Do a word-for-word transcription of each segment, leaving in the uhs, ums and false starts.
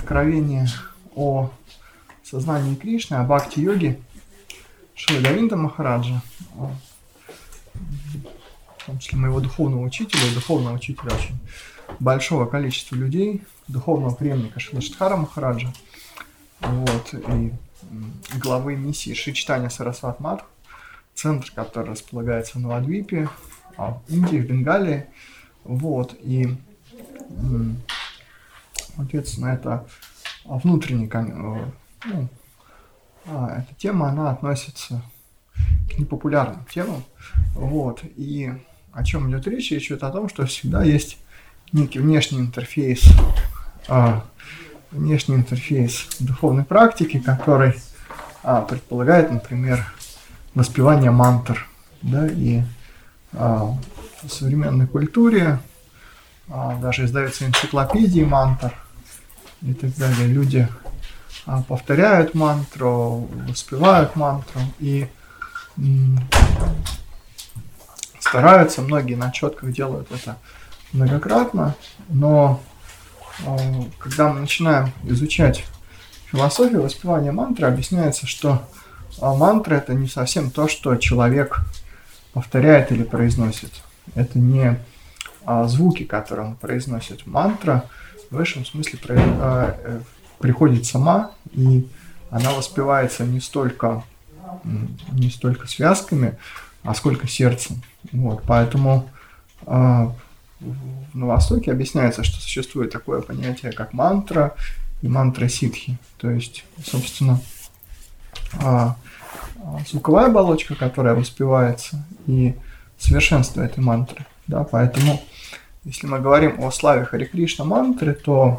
откровение о сознании Кришны, о бхакти-йоге Шрила Говинда Махараджа, в том числе моего духовного учителя и духовного учителя очень большого количества людей, духовного преемника Шрила Шридхара Махараджа, вот, и главы миссии Шри Чайтанья Сарасвати Мадх, центр, который располагается в Навадвипе, в Индии, в Бенгалии, вот, и, соответственно, это внутренний, ну, эта тема, она относится к непопулярным темам, вот, и о чем идет речь? Речь идет о том, что всегда есть некий внешний интерфейс, а, внешний интерфейс духовной практики, который а, предполагает, например, воспевание мантр, да, и а, в современной культуре а, даже издаются энциклопедии мантр и так далее. Люди а, повторяют мантру, воспевают мантру и м- стараются, многие на четках делают это многократно, но э, когда мы начинаем изучать философию воспевания мантры, объясняется, что э, мантра это не совсем то, что человек повторяет или произносит. Это не э, звуки, которые он произносит. Мантра в высшем смысле про, э, э, приходит сама, и она воспевается не столько, не столько связками, а сколько сердцем. Вот, поэтому э, на Востоке объясняется, что существует такое понятие, как мантра и мантра ситхи. То есть, собственно, звуковая оболочка, которая воспевается, и совершенство этой мантры. Да? Поэтому, если мы говорим о славе Харе Кришна мантры, то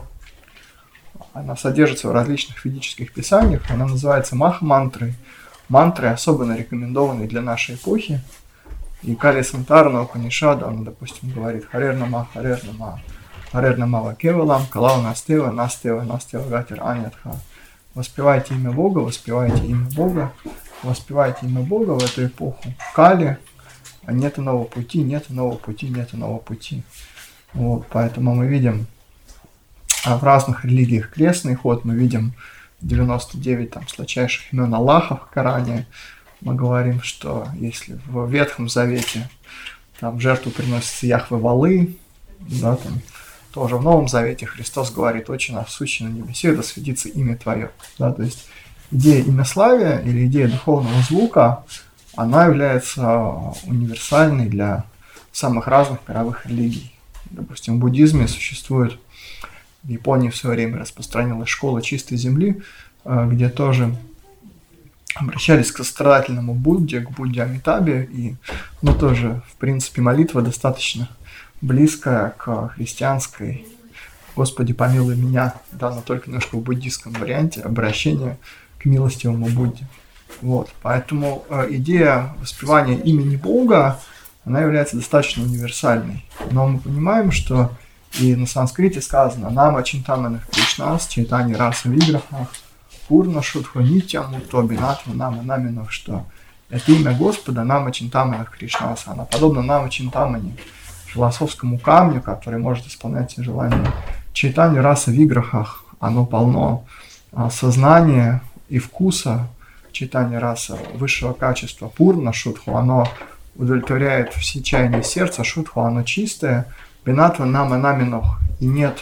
она содержится в различных ведических писаниях, она называется маха-мантрой. Мантры, особенно рекомендованные для нашей эпохи. И Кали Сантарна Упанишада, он, допустим, говорит Харер Нама, Харер Нама, Харер Намава Кевалам, Калау Настева, Настева, Настева Гатир Анятха. Воспевайте имя Бога, воспевайте имя Бога, воспевайте имя Бога в эту эпоху Кали. Нет иного пути, нет иного пути, нет иного пути. Вот, поэтому мы видим в разных религиях крестный ход, мы видим девяносто девять там сладчайших имен Аллаха в Коране. Мы говорим, что если в Ветхом Завете там в жертву приносятся Яхве валы, да, там, тоже в Новом Завете Христос говорит: «Отче наш, сущий на небесе, да светится имя Твое». Да, то есть идея имяславия или идея духовного звука, она является универсальной для самых разных мировых религий. Допустим, в буддизме существует, в Японии в свое время распространилась школа чистой земли, где тоже обращались к сострадательному Будде, к Будде Амитабе, и, ну, тоже, в принципе, молитва достаточно близкая к христианской «Господи, помилуй меня», да, но только немножко в буддийском варианте обращения к милостивому Будде. Вот, поэтому э, идея воспевания имени Бога, она является достаточно универсальной, но мы понимаем, что и на санскрите сказано «Нама чинтаманах Кришнас, чайтани раса виграхах, пурна шутху нитя мурто бинатва нама наминов», что это имя Господа Нама Чинтаманах Кришнас, она подобна Нама Чинтамани, философскому камню, который может исполнять все желания. Чайтани раса виграхах, оно полно а, сознания и вкуса. Чайтани раса высшего качества. Пурна шутху, оно удовлетворяет все чаяния сердца. Шутху, оно чистое. Бинатва нама наминох, и нет,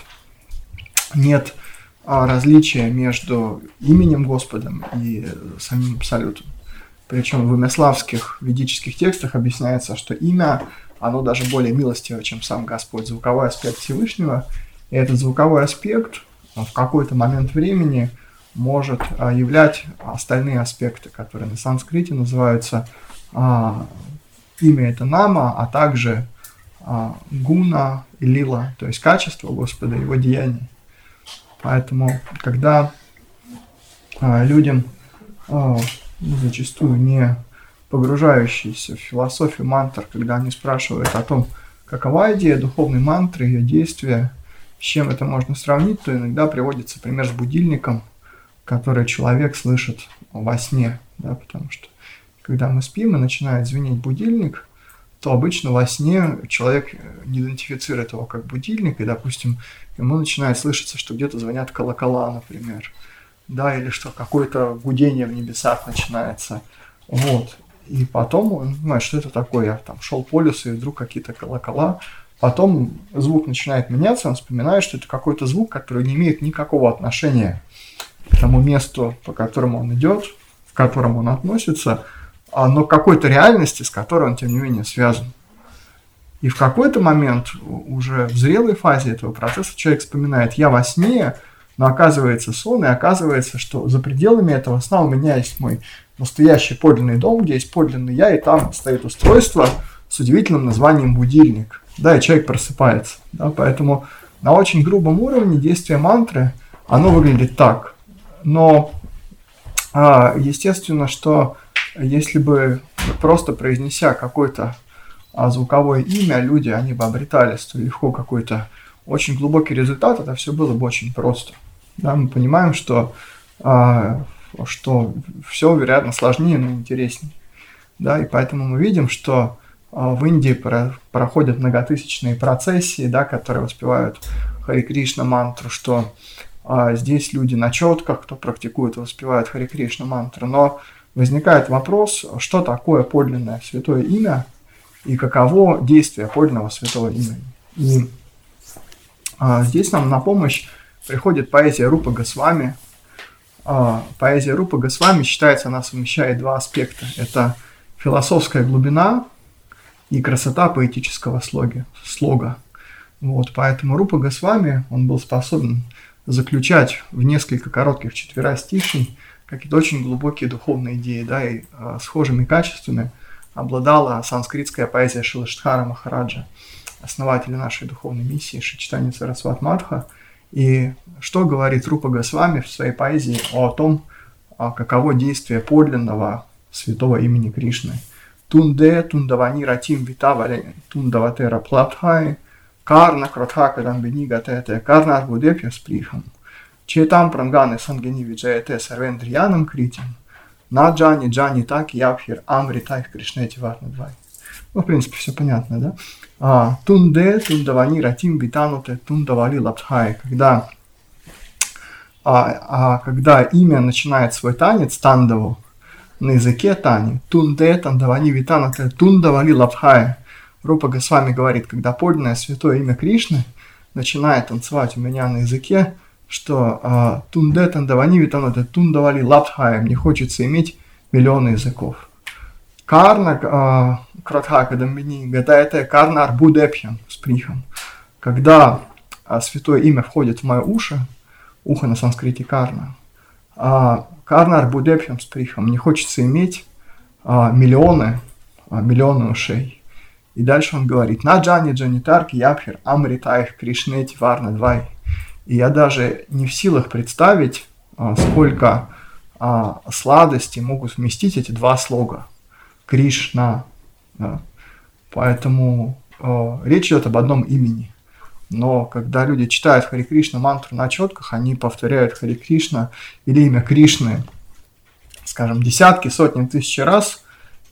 нет а, различия между именем Господом и самим Абсолютом. Причем в имяславских ведических текстах объясняется, что имя, оно даже более милостивое, чем сам Господь, звуковой аспект Всевышнего. И этот звуковой аспект в какой-то момент времени может а, являть остальные аспекты, которые на санскрите называются а, имя это нама, а также а, гуна и лила, то есть качество Господа и его деяний. Поэтому, когда а, людям а, зачастую не погружающиеся в философию мантр, когда они спрашивают о том, какова идея духовной мантры, ее действия, с чем это можно сравнить, то иногда приводится пример с будильником, который человек слышит во сне, да, потому что когда мы спим и начинает звенеть будильник, то обычно во сне человек не идентифицирует его как будильник, и, допустим, ему начинает слышаться, что где-то звонят колокола, например, да, или что какое-то гудение в небесах начинается, вот. И потом он понимает, что это такое. Я там шел по лесу, и вдруг какие-то колокола. Потом звук начинает меняться, он вспоминает, что это какой-то звук, который не имеет никакого отношения к тому месту, по которому он идет, в котором он относится, но к какой-то реальности, с которой он, тем не менее, связан. И в какой-то момент, уже в зрелой фазе этого процесса, человек вспоминает: я во сне, но оказывается сон, и оказывается, что за пределами этого сна у меня есть мой настоящий подлинный дом, где есть подлинный я, и там стоит устройство с удивительным названием будильник. Да, и человек просыпается. Да, поэтому на очень грубом уровне действие мантры, оно выглядит так. Но а, естественно, что если бы просто произнеся какое-то а, звуковое имя, люди, они бы обретали столь легко какой-то очень глубокий результат, это все было бы очень просто. Да, мы понимаем, что, а, что все, вероятно, сложнее, но интереснее. Да, и поэтому мы видим, что в Индии про- проходят многотысячные процессии, да, которые воспевают Харе Кришна мантру, что а, здесь люди на четках, кто практикует, воспевают Харе Кришна мантру. Но возникает вопрос, что такое подлинное святое имя и каково действие подлинного святого имени. И а, здесь нам на помощь приходит поэзия Рупы Госвами. А, поэзия Рупы Госвами, считается, она совмещает два аспекта. Это философская глубина и красота поэтического слога. слога. Вот, поэтому Рупа Госвами, он был способен заключать в несколько коротких четверостишей какие-то очень глубокие духовные идеи, да, и а, схожими качествами обладала санскритская поэзия Шилаштхара Махараджа, основателя нашей духовной миссии Шри Чайтанья Сарасвати Мадха. И что говорит Рупа Госвами в своей поэзии о том, а, каково действие подлинного святого имени Кришны. Тунде тундавани ратим витавале тундаватера платхай карна кротха кадамбини гатете карнар будепья сприхам четам пранганы сангени виджаете сарвендрьянам критим на джани джани так явхир амритайх кришнети варнадвай. Ну, в принципе, все понятно, да? А, тунде тундавани ратим витануте тундавали лапхай. Когда, а, а, когда имя начинает свой танец, тандаву, на языке Тани, тунде тандавани витанате тундавали лапхая. Рупа Госвами говорит, когда подлинное святое имя Кришны начинает танцевать у меня на языке, что тунде тандавани витанате тундавали лапхая, мне хочется иметь миллионы языков. Карна кратха кадамбини гадаете карна арбудепьям с прихом. Когда святое имя входит в мое уши, ухо на санскрите карна, карна арбудепьям с прихом, мне хочется иметь а, миллионы, а, миллионы ушей. И дальше он говорит: на джани джанитарки ябхир амритайх кришнети варнадвай. И я даже не в силах представить, а, сколько а, сладостей могут вместить эти два слога. Кришна. Да. Поэтому а, речь идет об одном имени. Но когда люди читают Харе Кришна мантру на четках, они повторяют Харе Кришна или имя Кришны, скажем, десятки, сотни, тысячи раз.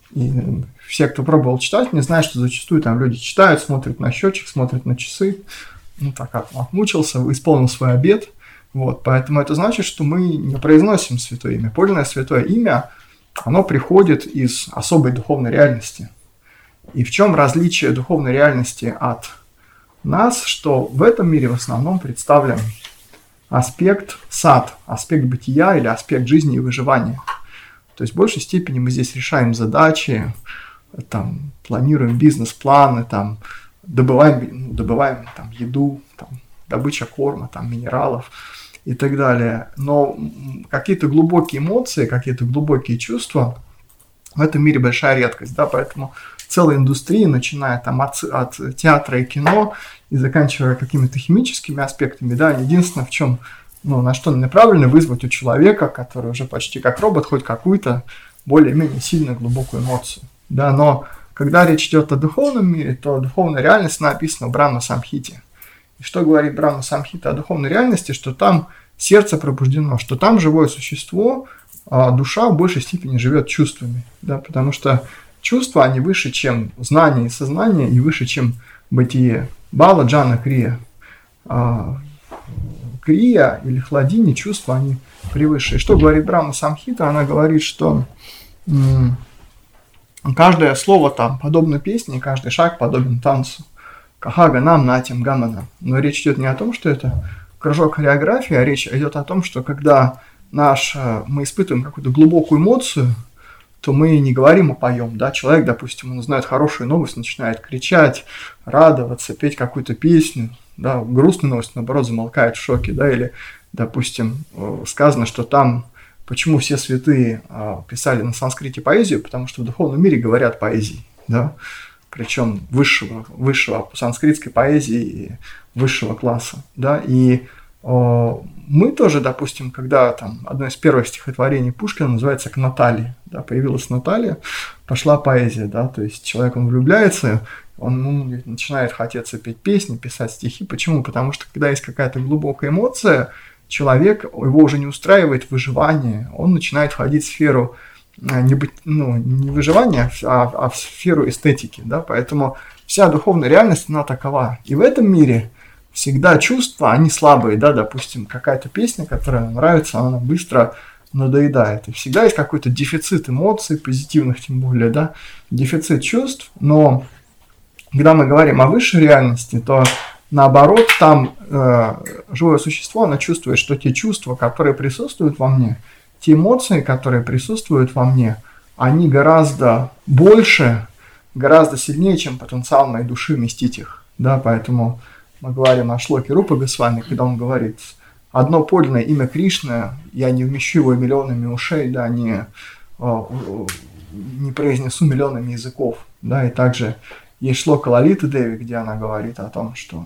И все, кто пробовал читать, не знают, что зачастую там люди читают, смотрят на счетчик, смотрят на часы. Ну, так как отмучился, исполнил свой обет. Вот, поэтому это значит, что мы не произносим святое имя. Подлинное святое имя, оно приходит из особой духовной реальности. И в чем различие духовной реальности от нас, что в этом мире в основном представлен аспект сад, аспект бытия или аспект жизни и выживания. То есть в большей степени мы здесь решаем задачи, там, планируем бизнес-планы, там, добываем, добываем там, еду, там, добыча корма, там, минералов и так далее. Но какие-то глубокие эмоции, какие-то глубокие чувства в этом мире большая редкость, да, поэтому целая индустрия, начиная там от, от театра и кино и заканчивая какими-то химическими аспектами, да, единственное, в чем, ну, на что направлено, вызвать у человека, который уже почти как робот, хоть какую-то более-менее сильную глубокую эмоцию, да, но когда речь идет о духовном мире, то духовная реальность написана в Брахма Самхите. И что говорит Брахма Самхита о духовной реальности, что там сердце пробуждено, что там живое существо, а душа в большей степени живет чувствами, да, потому что чувства, они выше, чем знание и сознание, и выше, чем бытие. Бала, джана, крия. А, крия или хладини, чувства, они превыше. И что говорит Брахма Самхита? Она говорит, что м- каждое слово там подобно песне, каждый шаг подобен танцу. Кахага нам натим гамана. Но речь идет не о том, что это кружок хореографии, а речь идет о том, что когда наш, мы испытываем какую-то глубокую эмоцию, то мы не говорим, а поем. Да? Человек, допустим, он узнает хорошую новость, начинает кричать, радоваться, петь какую-то песню. Да? Грустную новость, наоборот, замолкает в шоке. Да? Или, допустим, сказано, что там, почему все святые писали на санскрите поэзию, потому что в духовном мире говорят поэзией. Да? Причем высшего, высшего санскритской поэзии высшего класса. Да? И о, мы тоже, допустим, когда там одно из первых стихотворений Пушкина называется «К Наталье», да, появилась Наталья, пошла поэзия, да, то есть человек, он влюбляется, он ну, начинает хотеться петь песни, писать стихи. Почему? Потому что когда есть какая-то глубокая эмоция, человек, его уже не устраивает выживание, он начинает входить в сферу не, быть, ну, не выживания, а, а в сферу эстетики, да, поэтому вся духовная реальность, она такова. И в этом мире всегда чувства, они слабые, да, допустим, какая-то песня, которая нам нравится, она быстро надоедает. И всегда есть какой-то дефицит эмоций, позитивных тем более, да, дефицит чувств, но когда мы говорим о высшей реальности, то наоборот, там э, живое существо, оно чувствует, что те чувства, которые присутствуют во мне, те эмоции, которые присутствуют во мне, они гораздо больше, гораздо сильнее, чем потенциал моей души вместить их, да, поэтому мы говорим о Шлоке Рупы Госвами, когда он говорит, одно подлинное имя Кришны, я не вмещу его миллионами ушей, да, не, не произнесу миллионами языков, да, и также есть Шлока Лалиты Деви, где она говорит о том, что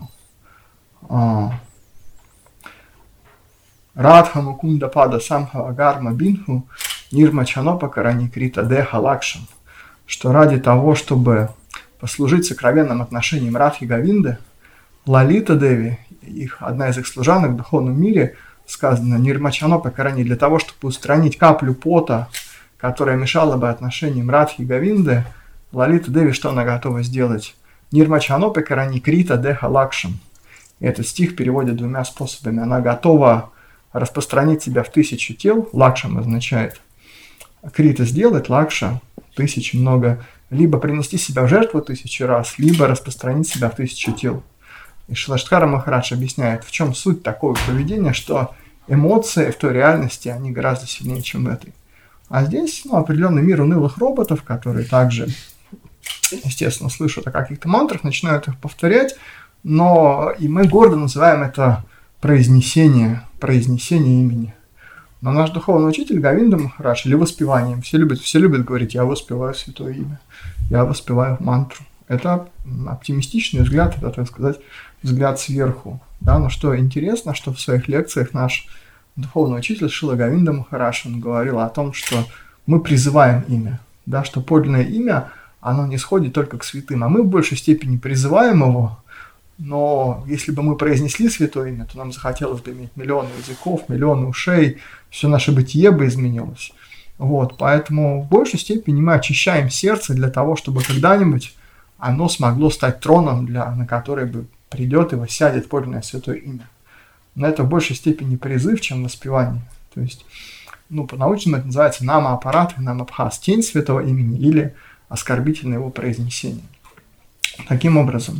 Радха Мукунда Пада Самха Агарма Бинху Нирма Чанопа Карани Крита Деха Лакшам, что ради того, чтобы послужить сокровенным отношениям Радхи Говинды, Лалита Деви, их, одна из их служанок в духовном мире, сказано Нирмачанопа Карани, для того, чтобы устранить каплю пота, которая мешала бы отношениям Радхи Говинды, Лалита Деви, что она готова сделать? Нирмачанопа Карани Крита Деха Лакшам. Этот стих переводят двумя способами. Она готова распространить себя в тысячу тел, лакшам означает крита сделать, лакша, тысячи, много, либо принести себя в жертву тысячу раз, либо распространить себя в тысячу тел. И Шилаштхара Махарадж объясняет, в чем суть такого поведения, что эмоции в той реальности, они гораздо сильнее, чем в этой. А здесь ну, определенный мир унылых роботов, которые также, естественно, слышат о каких-то мантрах, начинают их повторять, но и мы гордо называем это произнесение, произнесение имени. Но наш духовный учитель Говинда Махарадж, или воспеванием, все любят, все любят говорить, я воспеваю святое имя, я воспеваю мантру. Это оптимистичный взгляд, это, так сказать, взгляд сверху. Да? Но что интересно, что в своих лекциях наш духовный учитель Шила Говинда Махарадж, он говорил о том, что мы призываем имя, да? Что подлинное имя, оно не сходит только к святым, а мы в большей степени призываем его, но если бы мы произнесли святое имя, то нам захотелось бы иметь миллионы языков, миллионы ушей, все наше бытие бы изменилось. Вот, поэтому в большей степени мы очищаем сердце для того, чтобы когда-нибудь оно смогло стать троном, для, на который бы придет и воссядет подлинное святое имя. Но это в большей степени призыв, чем воспевание. То есть, ну, по-научному это называется нама-аппарат, нама-абхаз, тень святого имени или оскорбительное его произнесение. Таким образом,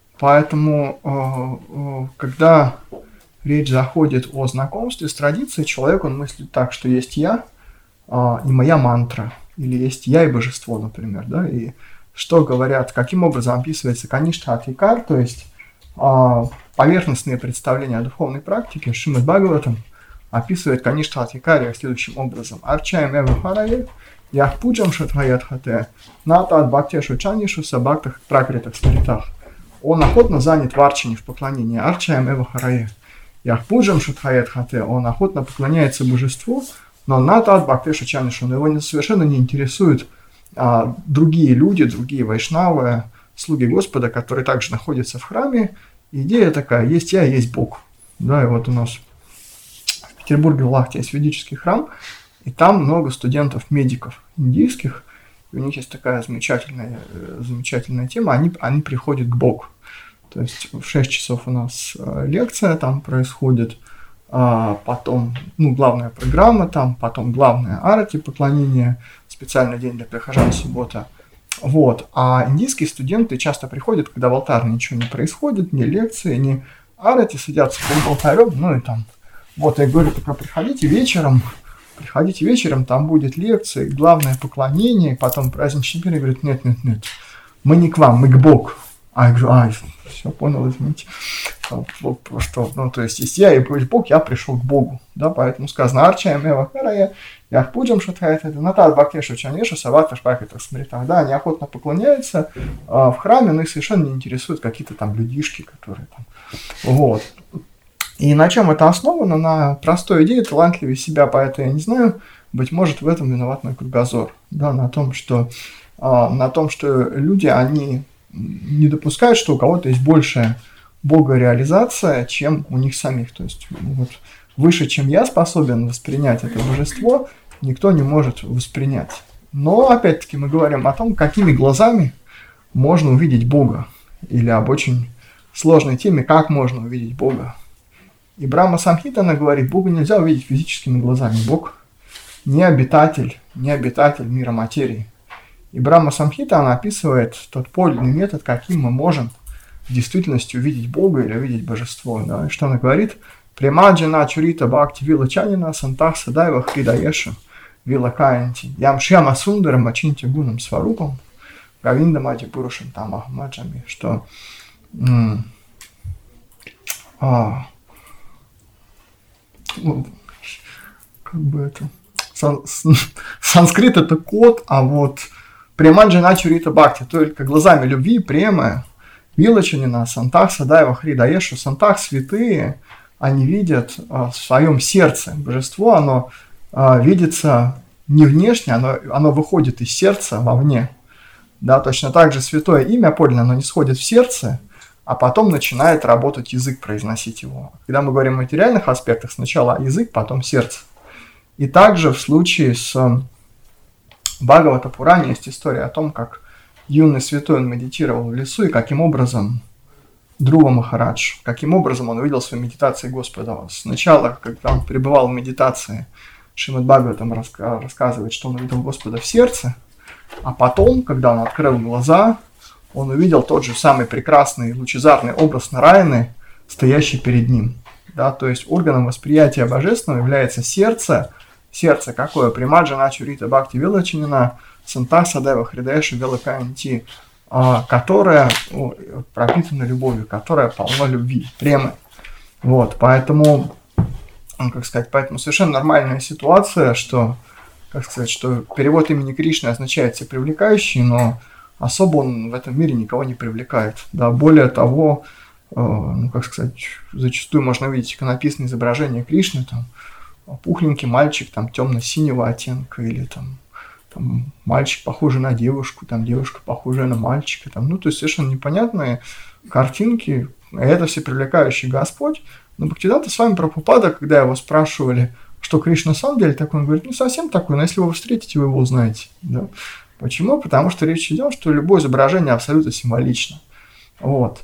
поэтому, когда речь заходит о знакомстве с традицией, человек, он мыслит так, что есть я и моя мантра, или есть я и божество, например, да, и что говорят, каким образом описывается каништха-адхикар, то есть э, поверхностные представления о духовной практике. Шримад Бхагаватам описывает каништха-адхикария следующим образом. Арчаем эва харае, ях пуджам шатхаят хате, ната ад бхактешу чанишу сабхактах пракритах старитах. Он охотно занят в арчине, в поклонении. Арчаем эва харае, ях пуджам шатхаят хате, он охотно поклоняется божеству, но ната ад бхактешу чанишу, но его совершенно не интересует а другие люди, другие вайшнавы, слуги Господа, которые также находятся в храме. Идея такая, есть я, есть Бог. Да, и вот у нас в Петербурге в Лахте есть ведический храм, и там много студентов-медиков индийских, И у них есть такая замечательная, замечательная тема, они, они приходят к Богу. То есть в шесть часов у нас лекция там происходит, а потом, ну, главная программа там, потом главное арати, поклонение, специальный день для прихожан, суббота. Вот. А индийские студенты часто приходят, когда в алтаре ничего не происходит, ни лекции, ни арати, садятся перед алтарем, ну и там. Вот, я говорю, только приходите вечером, приходите вечером, там будет лекция, главное поклонение, потом праздничный пир, и говорит, нет, нет, нет, мы не к вам, мы к Богу. А я говорю, а, все, понял, извините. Что, ну, то есть, если я и Бог, я пришел к Богу, да, поэтому сказано, арчаем эва харая, я пуджам шатхает это, натад бакешу чанешу, савата шпакетах смритах, да, они охотно поклоняются а, в храме, но их совершенно не интересуют какие-то там людишки, которые там, вот. И на чем это основано? На простой идее, талантливее себя поэта я не знаю, быть может в этом виноват мой кругозор, да, на том, что, а, на том, что люди, они не допускают, что у кого-то есть большая богореализация, чем у них самих. То есть вот, выше, чем я способен воспринять это божество, никто не может воспринять. Но опять-таки мы говорим о том, какими глазами можно увидеть Бога. Или об очень сложной теме, как можно увидеть Бога. И Брахма Самхитана говорит, Бога нельзя увидеть физическими глазами. Бог не обитатель, не обитатель мира материи. И Брахма Самхита, она описывает тот подлинный метод, каким мы можем в действительности увидеть Бога или увидеть божество. Да? И что она говорит? Премаджана чурита бхакти вилачанина сантах садайва хридаеша вилакаянти ямшьяма сундарам ачинти гунам сварупам гавинда мади пурушам там ахмаджами. Что м- а, ну, как бы это... Сан- санскрит это код, а вот Премаджана чурита бхакти, только глазами любви, према, вилачанина, сантах, садаева, хридаешу, сантах святые, они видят а, в своем сердце. Божество, оно а, видится не внешне, оно, оно выходит из сердца вовне. Да, точно так же святое имя подлинно, оно не сходит в сердце, а потом начинает работать язык, произносить его. Когда мы говорим о материальных аспектах, сначала язык, потом сердце. И также в случае с Бхагавата Пуране есть история о том, как юный святой он медитировал в лесу, и каким образом Друва Махарадж, каким образом он увидел в своей медитации Господа. Сначала, когда он пребывал в медитации, Шримад Бхагаватам рассказывает, что он увидел Господа в сердце, а потом, когда он открыл глаза, он увидел тот же самый прекрасный лучезарный образ Нараяны, стоящий перед ним. Да, то есть органом восприятия божественного является сердце. Сердце какое? Премаджана чурита бхакти вилачанина сантах садайва хридаеша вилакаянти, которая ну, пропитана любовью, которая полна любви, премы. Вот, поэтому, как сказать, поэтому совершенно нормальная ситуация, что, как сказать, что перевод имени Кришны означает «всепривлекающий», но особо он в этом мире никого не привлекает. Да, более того, ну, как сказать, зачастую можно увидеть иконописные изображения Кришны, там, пухленький мальчик, там, темно-синего оттенка, или там, там, мальчик, похожий на девушку, там, девушка, похожая на мальчика, там, ну, то есть совершенно непонятные картинки, это всепривлекающий Господь. Но Бхактисиддханта Свами Прабхупада, когда его спрашивали, что Кришна на самом деле такой, он говорит, ну, совсем такой, но если вы его встретите, вы его узнаете, да. Почему? Потому что речь идет, что любое изображение абсолютно символично. Вот.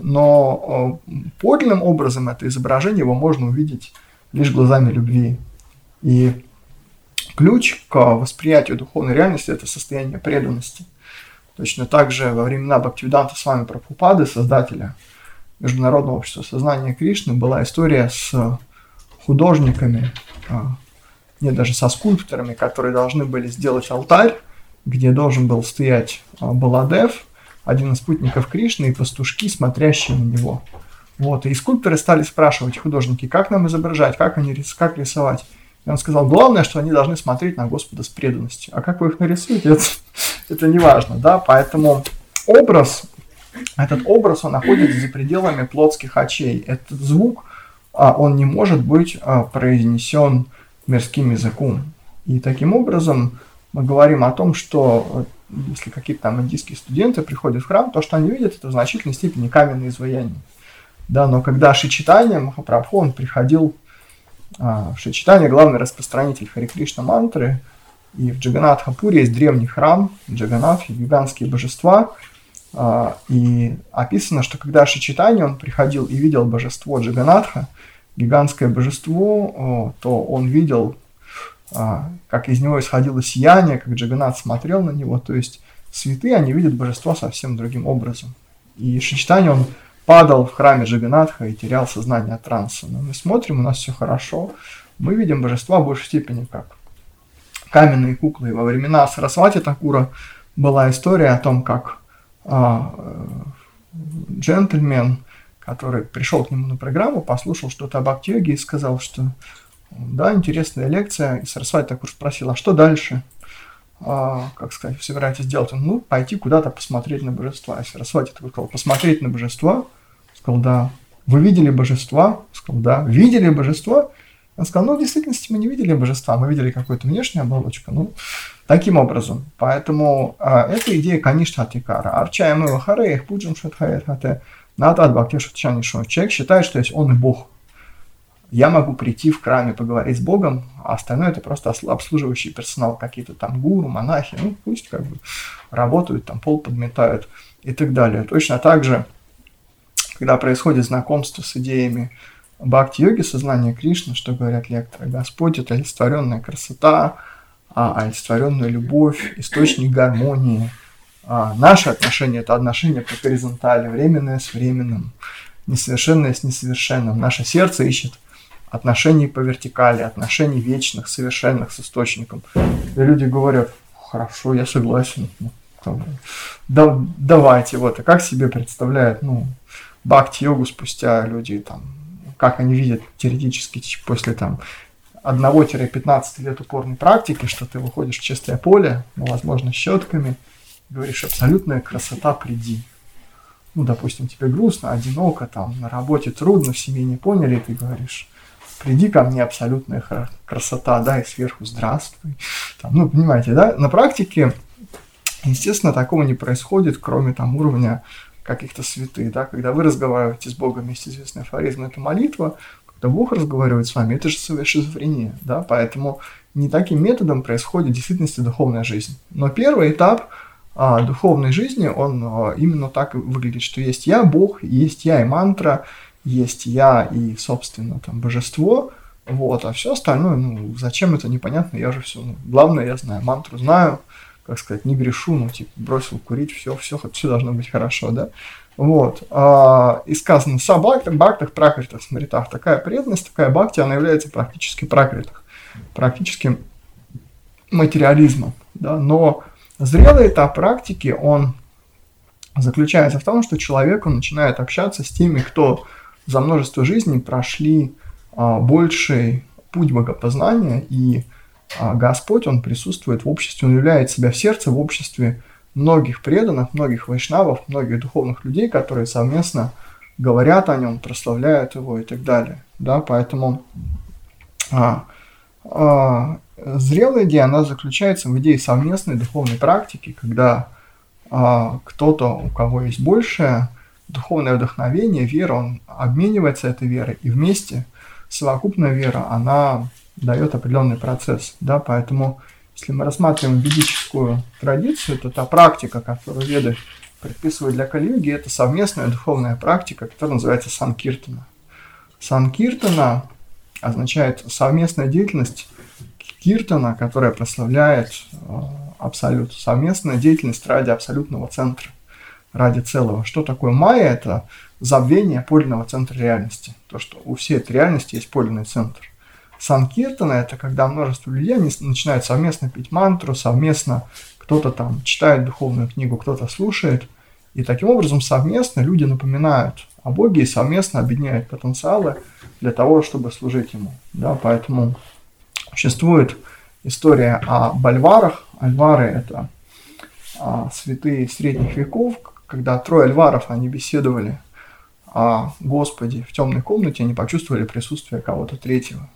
Но подлинным образом это изображение его можно увидеть лишь глазами любви. И ключ к восприятию духовной реальности – это состояние преданности. Точно так же во времена Бхактивиданта Свами Прабхупады, создателя Международного общества сознания Кришны, была история с художниками, нет, даже со скульпторами, которые должны были сделать алтарь, где должен был стоять Баладев, один из спутников Кришны, и пастушки, смотрящие на него. Вот. И скульпторы стали спрашивать художники, как нам изображать, как, они, как рисовать. И он сказал, главное, что они должны смотреть на Господа с преданностью. А как вы их нарисуете, это, это не важно. Да? Поэтому образ, этот образ, он находится за пределами плотских очей. Этот звук, он не может быть произнесен мирским языком. И таким образом мы говорим о том, что если какие-то там индийские студенты приходят в храм, то, что они видят, это в значительной степени каменные изваяния. Да, но когда Шри Чайтанья Махапрабху, он приходил, а, Шри Чайтанья, главный распространитель Харе Кришна мантры, И в Джаганатха-пуре есть древний храм Джаганатхи, гигантские божества. И описано, что когда Шри Чайтанья, он приходил и видел божество Джаганатха, гигантское божество, то он видел, как из него исходило сияние, как Джаганат смотрел на него. То есть святые, они видят божество совсем другим образом. И Шри Чайтанья, он падал в храме Джаганатха и терял сознание от транса. Но мы смотрим, у нас все хорошо. Мы видим божества в большей степени как каменные куклы. И во времена Сарасвати Такура была история о том, как а, джентльмен, который пришел к нему на программу, послушал что-то об бхакти-йоге и сказал, что да, интересная лекция. И Сарасвати Такур спросил, а что дальше? А, как сказать, вы собираетесь делать? Он, ну, пойти куда-то посмотреть на божества. И Сарасвати Такур сказал, посмотреть на божества? Сказал, да. Вы видели божества? Сказал, да. Видели божества? Он сказал, ну, в действительности мы не видели божества, мы видели какую-то внешнюю оболочку. Ну, таким образом. Поэтому а, это идея Каништа Атикара. Арчаем его харе, их пуджим шатхаэт хате, натат бхактиш шатчанишо. Человек считает, что если он и Бог, я могу прийти в храме, поговорить с Богом, а остальное это просто обслуживающий персонал, какие-то там гуру, монахи, ну, пусть как бы работают, там пол подметают и так далее. Точно так же, когда происходит знакомство с идеями бхакти-йоги, сознания Кришны, что говорят лекторы, Господь – это олицетворенная красота, олицетворенная любовь, источник гармонии. А наши отношения – это отношения по горизонтали, временное с временным, несовершенное с несовершенным. Наше сердце ищет отношений по вертикали, отношений вечных, совершенных с источником. И люди говорят, хорошо, я согласен, да, давайте, вот, а как себе представляют, ну, бхакти-йогу спустя люди, там, как они видят теоретически после, там, одного-пятнадцати лет упорной практики, что ты выходишь в чистое поле, ну, возможно, щетками, говоришь, абсолютная красота, приди. Ну, допустим, тебе грустно, одиноко, там, на работе трудно, в семье не поняли, и ты говоришь, приди ко мне, абсолютная красота, да, и сверху здравствуй. Там, ну, понимаете, да, на практике, естественно, такого не происходит, кроме там уровня каких-то святых, да, когда вы разговариваете с Богом, есть известный афоризм, это молитва, когда Бог разговаривает с вами, это же шизофрения, да, поэтому не таким методом происходит в действительности духовная жизнь. Но первый этап а, духовной жизни, он а, именно так и выглядит, что есть я, Бог, есть я и мантра, есть я и, собственно, там, божество, вот, а все остальное, ну, зачем это непонятно, я же все, ну, главное, я знаю, мантру знаю, как сказать, не грешу, ну, типа, бросил курить, все, все, все должно быть хорошо, да, вот, а, и сказано, са бхактах, бхактах, пракритах, смритах, такая преданность, такая бхакти, она является практически пракритах, практически материализмом, да, но зрелый этап практики, он заключается в том, что человек, он начинает общаться с теми, кто за множество жизней прошли а, больший путь богопознания, и а Господь, Он присутствует в обществе, Он являет себя в сердце в обществе многих преданных, многих вайшнавов, многих духовных людей, которые совместно говорят о Нем, прославляют Его и так далее. Да, поэтому а, а, зрелая идея, она заключается в идее совместной духовной практики, когда а, кто-то, у кого есть большее духовное вдохновение, вера, он обменивается этой верой, и вместе совокупная вера, она дает определенный процесс, да, поэтому если мы рассматриваем ведическую традицию, то та практика, которую веды предписывают для Кали-юги, это совместная духовная практика, которая называется санкиртана. Санкиртана означает совместная деятельность киртана, которая прославляет э, абсолют, совместная деятельность ради абсолютного центра, ради целого. Что такое майя? Это забвение подлинного центра реальности, то, что у всей этой реальности есть подлинный центр. Санкиртана – это когда множество людей они начинают совместно петь мантру, совместно кто-то там читает духовную книгу, кто-то слушает, и таким образом совместно люди напоминают о Боге и совместно объединяют потенциалы для того, чтобы служить Ему. Да, поэтому существует история о альварах. Альвары – это а, святые средних веков, когда трое альваров, они беседовали о Господе в темной комнате, они почувствовали присутствие кого-то третьего.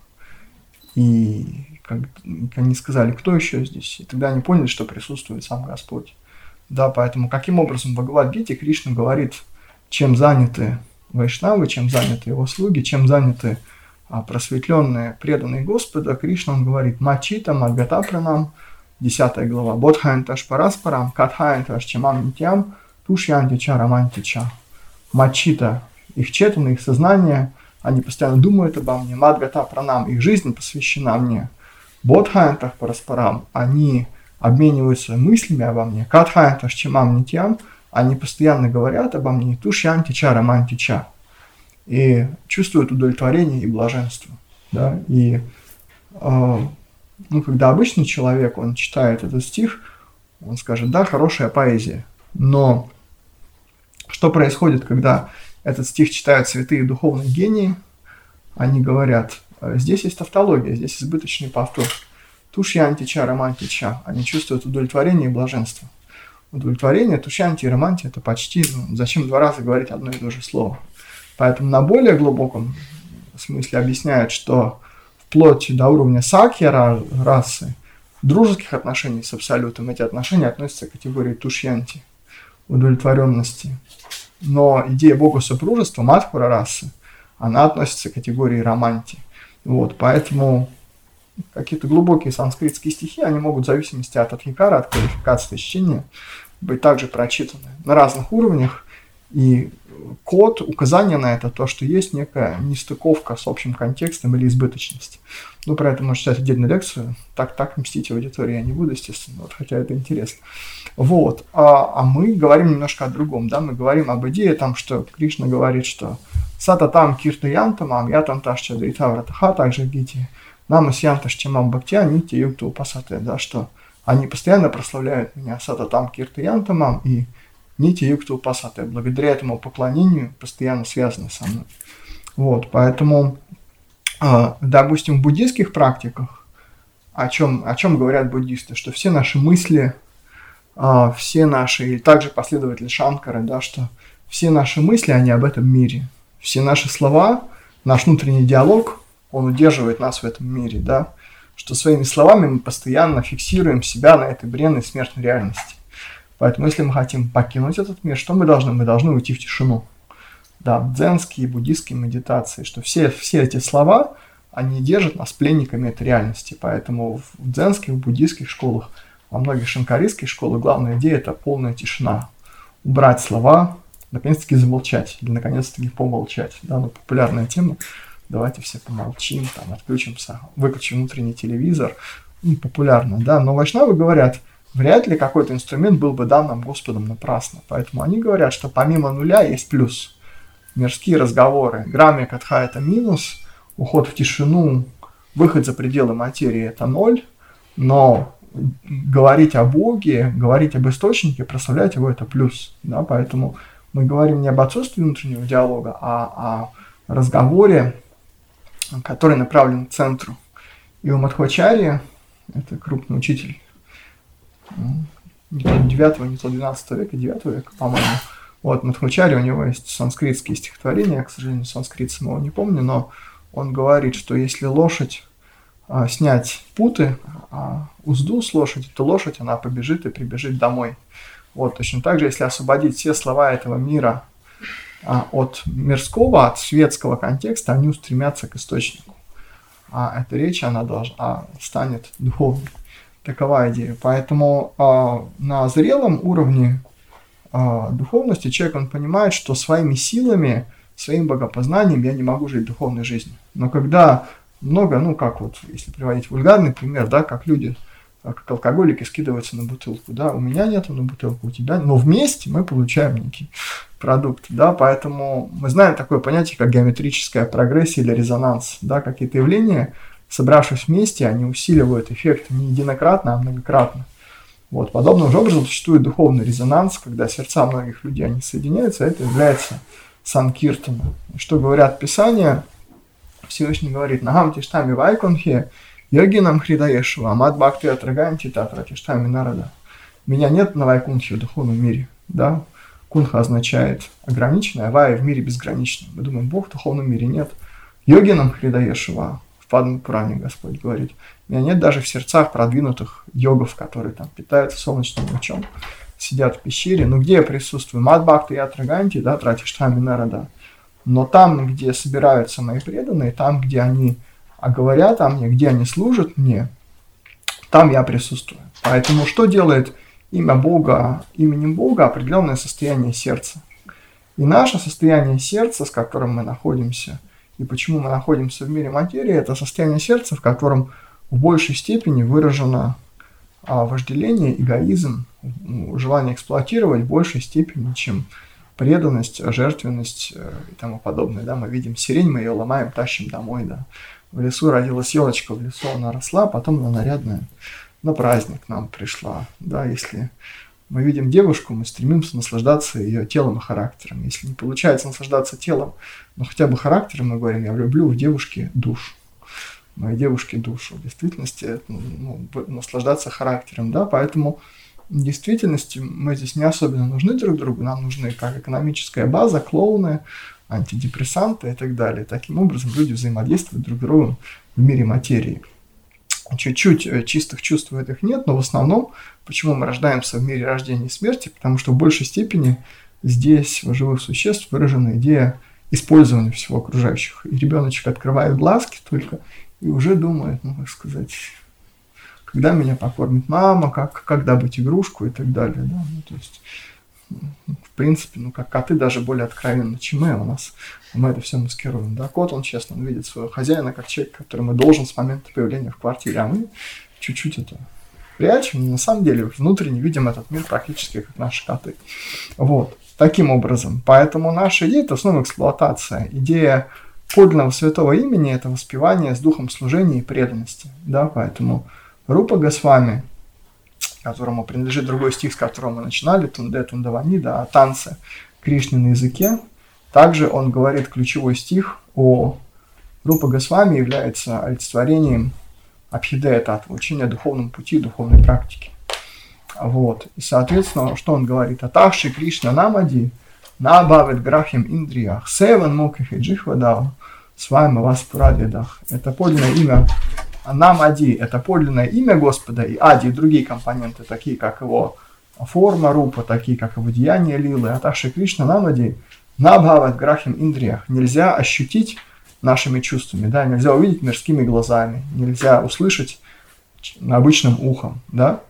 И как, они сказали, кто еще здесь? И тогда они поняли, что присутствует сам Господь. Да, поэтому каким образом в Бхагавад-гите Кришна говорит, чем заняты вайшнавы, чем заняты его слуги, чем заняты а, просветленные, преданные Господа, Кришна, он говорит, мачита, магата пранам, десятая глава. Бодхаянташ параспарам, катхаянташ чамам нитям, тушьянтича романтича. Мачита их четано, их сознание, они постоянно думают обо мне. Мадгата пранам, их жизнь посвящена мне. Бодхаянтах параспарам, они обмениваются мыслями обо мне. Катхаянташ чамам нитям, они постоянно говорят обо мне. Тушьянтича романтича. И чувствуют удовлетворение и блаженство. Да? И э, ну, когда обычный человек, он читает этот стих, он скажет, да, хорошая поэзия. Но что происходит, когда этот стих читают святые духовные гении? Они говорят, здесь есть тавтология, здесь избыточный повтор. Тушьянтича, романтича. Они чувствуют удовлетворение и блаженство. Удовлетворение, тушьянти и романти – это почти, ну, зачем два раза говорить одно и то же слово. Поэтому на более глубоком смысле объясняют, что вплоть до уровня сакья расы, дружеских отношений с абсолютом, эти отношения относятся к категории тушьянти, удовлетворенности. Но идея богосупружества, мадхура расы, она относится к категории романти. Вот, поэтому какие-то глубокие санскритские стихи, они могут в зависимости от адхикара, от квалификации чтения, быть также прочитаны на разных уровнях. И код, указание на это, то, что есть некая нестыковка с общим контекстом или избыточность. Ну, про это можно читать отдельную лекцию. Так, так мстить аудитории я не буду, естественно, вот, хотя это интересно. Вот. А, а мы говорим немножко о другом, да, мы говорим об идее, там, что Кришна говорит, что сата там кирта янтам, ам ятам ташча дритавратаха, также в Гите, намас янташ чамам бхактя, нити юкту упасате, да, что они постоянно прославляют меня, сата там кирта янтам, и нити юкту упасате, благодаря этому поклонению постоянно связаны со мной. Вот, поэтому, э, допустим, в буддийских практиках, о чем, о чем говорят буддисты, что все наши мысли, э, все наши, и также последователи Шанкары, да, что все наши мысли, они об этом мире, все наши слова, наш внутренний диалог, он удерживает нас в этом мире, да, что своими словами мы постоянно фиксируем себя на этой бренной смертной реальности. Поэтому, если мы хотим покинуть этот мир, что мы должны? Мы должны уйти в тишину. Да, в дзенские, буддийские медитации, что все, все эти слова, они держат нас пленниками этой реальности. Поэтому в дзенских, в буддийских школах, во многих шанкаристских школах главная идея – это полная тишина. Убрать слова, наконец-таки замолчать, или наконец-таки помолчать. Да, ну, популярная тема. Давайте все помолчим, там, отключимся, выключим внутренний телевизор. Ну, популярно, да. Но вайшнавы говорят, вряд ли какой-то инструмент был бы дан нам Господом напрасно. Поэтому они говорят, что помимо нуля есть плюс. Мирские разговоры. Граммия катха – это минус, уход в тишину, выход за пределы материи – это ноль. Но говорить о Боге, говорить об источнике, прославлять его – это плюс. Да? Поэтому мы говорим не об отсутствии внутреннего диалога, а о разговоре, который направлен к центру. И у Мадхвачарьи, это крупный учитель, не то девятого, не то двенадцатого века, девятого века, по-моему. Вот, Мадхвачарья, у него есть санскритские стихотворения, я, к сожалению, санскрит самого не помню, но он говорит, что если лошадь а, снять путы, а узду с лошади, то лошадь, она побежит и прибежит домой. Вот, точно так же, если освободить все слова этого мира а, от мирского, от светского контекста, они устремятся к источнику. А эта речь, она должна, а, станет духовной. Такова идея. Поэтому э, на зрелом уровне э, духовности человек, он понимает, что своими силами, своим богопознанием я не могу жить духовной жизнью. Но когда много, ну как вот, если приводить вульгарный пример, да, как люди, как алкоголики скидываются на бутылку, да, у меня нету на бутылку, у тебя, но вместе мы получаем некий продукт, да, поэтому мы знаем такое понятие, как геометрическая прогрессия или резонанс, да, какие-то явления, собравшись вместе, они усиливают эффект не единократно, а многократно. Вот. Подобным же образом существует духовный резонанс, когда сердца многих людей они соединяются, это является санкиртаном. Что говорят Писания? Всевышний говорит: «Нагам тиштами вайконхе, йогинам хридаешева, амад бхакти атраганти татра тиштами народа». Меня нет на вайкунхе, в духовном мире. Да? Кунха означает ограниченное, а вай в мире безграничное. Мы думаем, Бог в духовном мире нет. Йогинам хридаешева. В Падма-пуране Господь говорит: меня нет даже в сердцах продвинутых йогов, которые там питаются солнечным лучом, сидят в пещере. Ну где я присутствую? Мадбхакти ятраганти, да, тратиштхами народа. Но там, где собираются мои преданные, там, где они говорят о мне, где они служат мне, там я присутствую. Поэтому что делает имя Бога, именем Бога? Определенное состояние сердца. И наше состояние сердца, с которым мы находимся, и почему мы находимся в мире материи, это состояние сердца, в котором в большей степени выражено а, вожделение, эгоизм, желание эксплуатировать в большей степени, чем преданность, жертвенность и тому подобное. Да? Мы видим сирень, мы ее ломаем, тащим домой. Да? В лесу родилась елочка, в лесу она росла, потом она нарядная на праздник нам пришла. Да? Если мы видим девушку, мы стремимся наслаждаться ее телом и характером. Если не получается наслаждаться телом, но хотя бы характером, мы говорим, я влюблю в девушке душу. Моей девушке душу. В действительности ну, наслаждаться характером. Да? Поэтому в действительности мы здесь не особенно нужны друг другу. Нам нужны как экономическая база, клоуны, антидепрессанты и так далее. Таким образом люди взаимодействуют друг с другом в мире материи. Чуть-чуть чистых чувств этих нет, но в основном, почему мы рождаемся в мире рождения и смерти, потому что в большей степени здесь у живых существ выражена идея использования всего окружающих. И ребеночек открывает глазки только и уже думает, ну, как сказать, когда меня покормит мама, как, как добыть игрушку и так далее. Да? Ну, то есть, в принципе, ну, как коты даже более откровенны, чем мы. У нас мы это все маскируем. Да? Кот, он честно, он видит своего хозяина как человек, которому должен с момента появления в квартире, а мы чуть-чуть это прячем. И на самом деле внутренне видим этот мир практически как наши коты. Вот. Таким образом. Поэтому наша идея – это снова эксплуатация. Идея подлинного святого имени – это воспевание с духом служения и преданности. Да? Поэтому Рупа Госвами, которому принадлежит другой стих, с которого мы начинали, Тунде Тундавани, да, о танце Кришны на языке. Также он говорит ключевой стих о Рупа Госвами является олицетворением Абхидея Татва, учения о духовном пути, духовной практике. Вот. И, соответственно, что он говорит? Атахши Кришна намади, набавит грахим индриях, севан мукахи джихвадау, с вами вас прадедах. Это подлинное имя Намади – это подлинное имя Господа, и Ади и другие компоненты, такие как его форма рупа, такие как его деяния лилы, а также Кришна Намади, набхават грахим индриях. Нельзя ощутить нашими чувствами, да, нельзя увидеть мирскими глазами, нельзя услышать обычным ухом, да.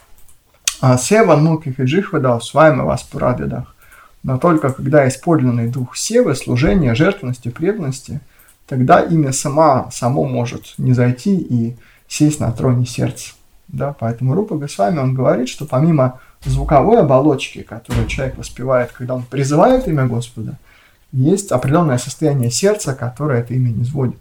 А сева нуки фиджихвадал с вами вас пурадедах. Но только когда есть подлинный дух севы, служения, жертвенности, преданности, тогда имя сама, само может не зайти и сесть на троне сердца. Да? Поэтому Рупа Госвами, он говорит, что помимо звуковой оболочки, которую человек воспевает, когда он призывает имя Господа, есть определенное состояние сердца, которое это имя низводит.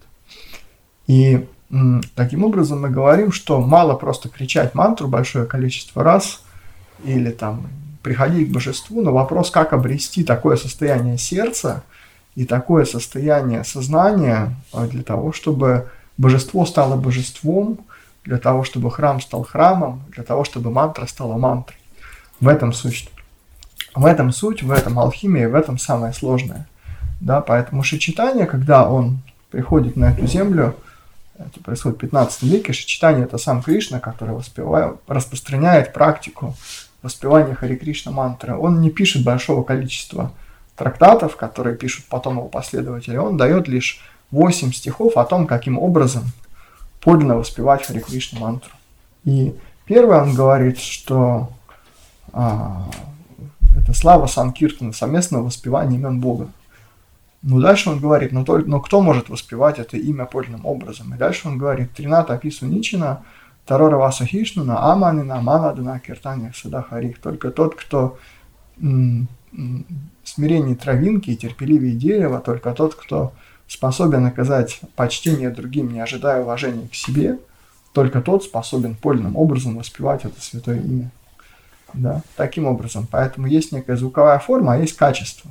И м, таким образом мы говорим, что мало просто кричать мантру большое количество раз или там приходить к божеству, но вопрос, как обрести такое состояние сердца, и такое состояние сознания для того, чтобы божество стало божеством, для того, чтобы храм стал храмом, для того, чтобы мантра стала мантрой. В этом суть. В этом суть, в этом алхимия, в этом самое сложное. Да, поэтому Шичитания, когда он приходит на эту землю, это происходит в пятнадцатом веке, Шичитания – это сам Кришна, который воспевает, распространяет практику воспевания Хари Кришна мантры. Он не пишет большого количества трактатов, которые пишут потом его последователи, он дает лишь восемь стихов о том, каким образом подлинно воспевать Хари Кришна мантру. И первое он говорит, что а, это слава Санкиртана, совместного воспевания имен Бога. Ну, дальше он говорит, но, только, но кто может воспевать это имя подлинным образом? И дальше он говорит, Трината Апису Ничина, Тарора Васа Хишнуна, Аманина, Манадана, Киртания, Садахарих. Только тот, кто м- м- смирение травинки и терпеливее дерева, только тот, кто способен оказать почтение другим, не ожидая уважения к себе, только тот способен подлинным образом воспевать это святое имя. Да? Таким образом. Поэтому есть некая звуковая форма, а есть качество.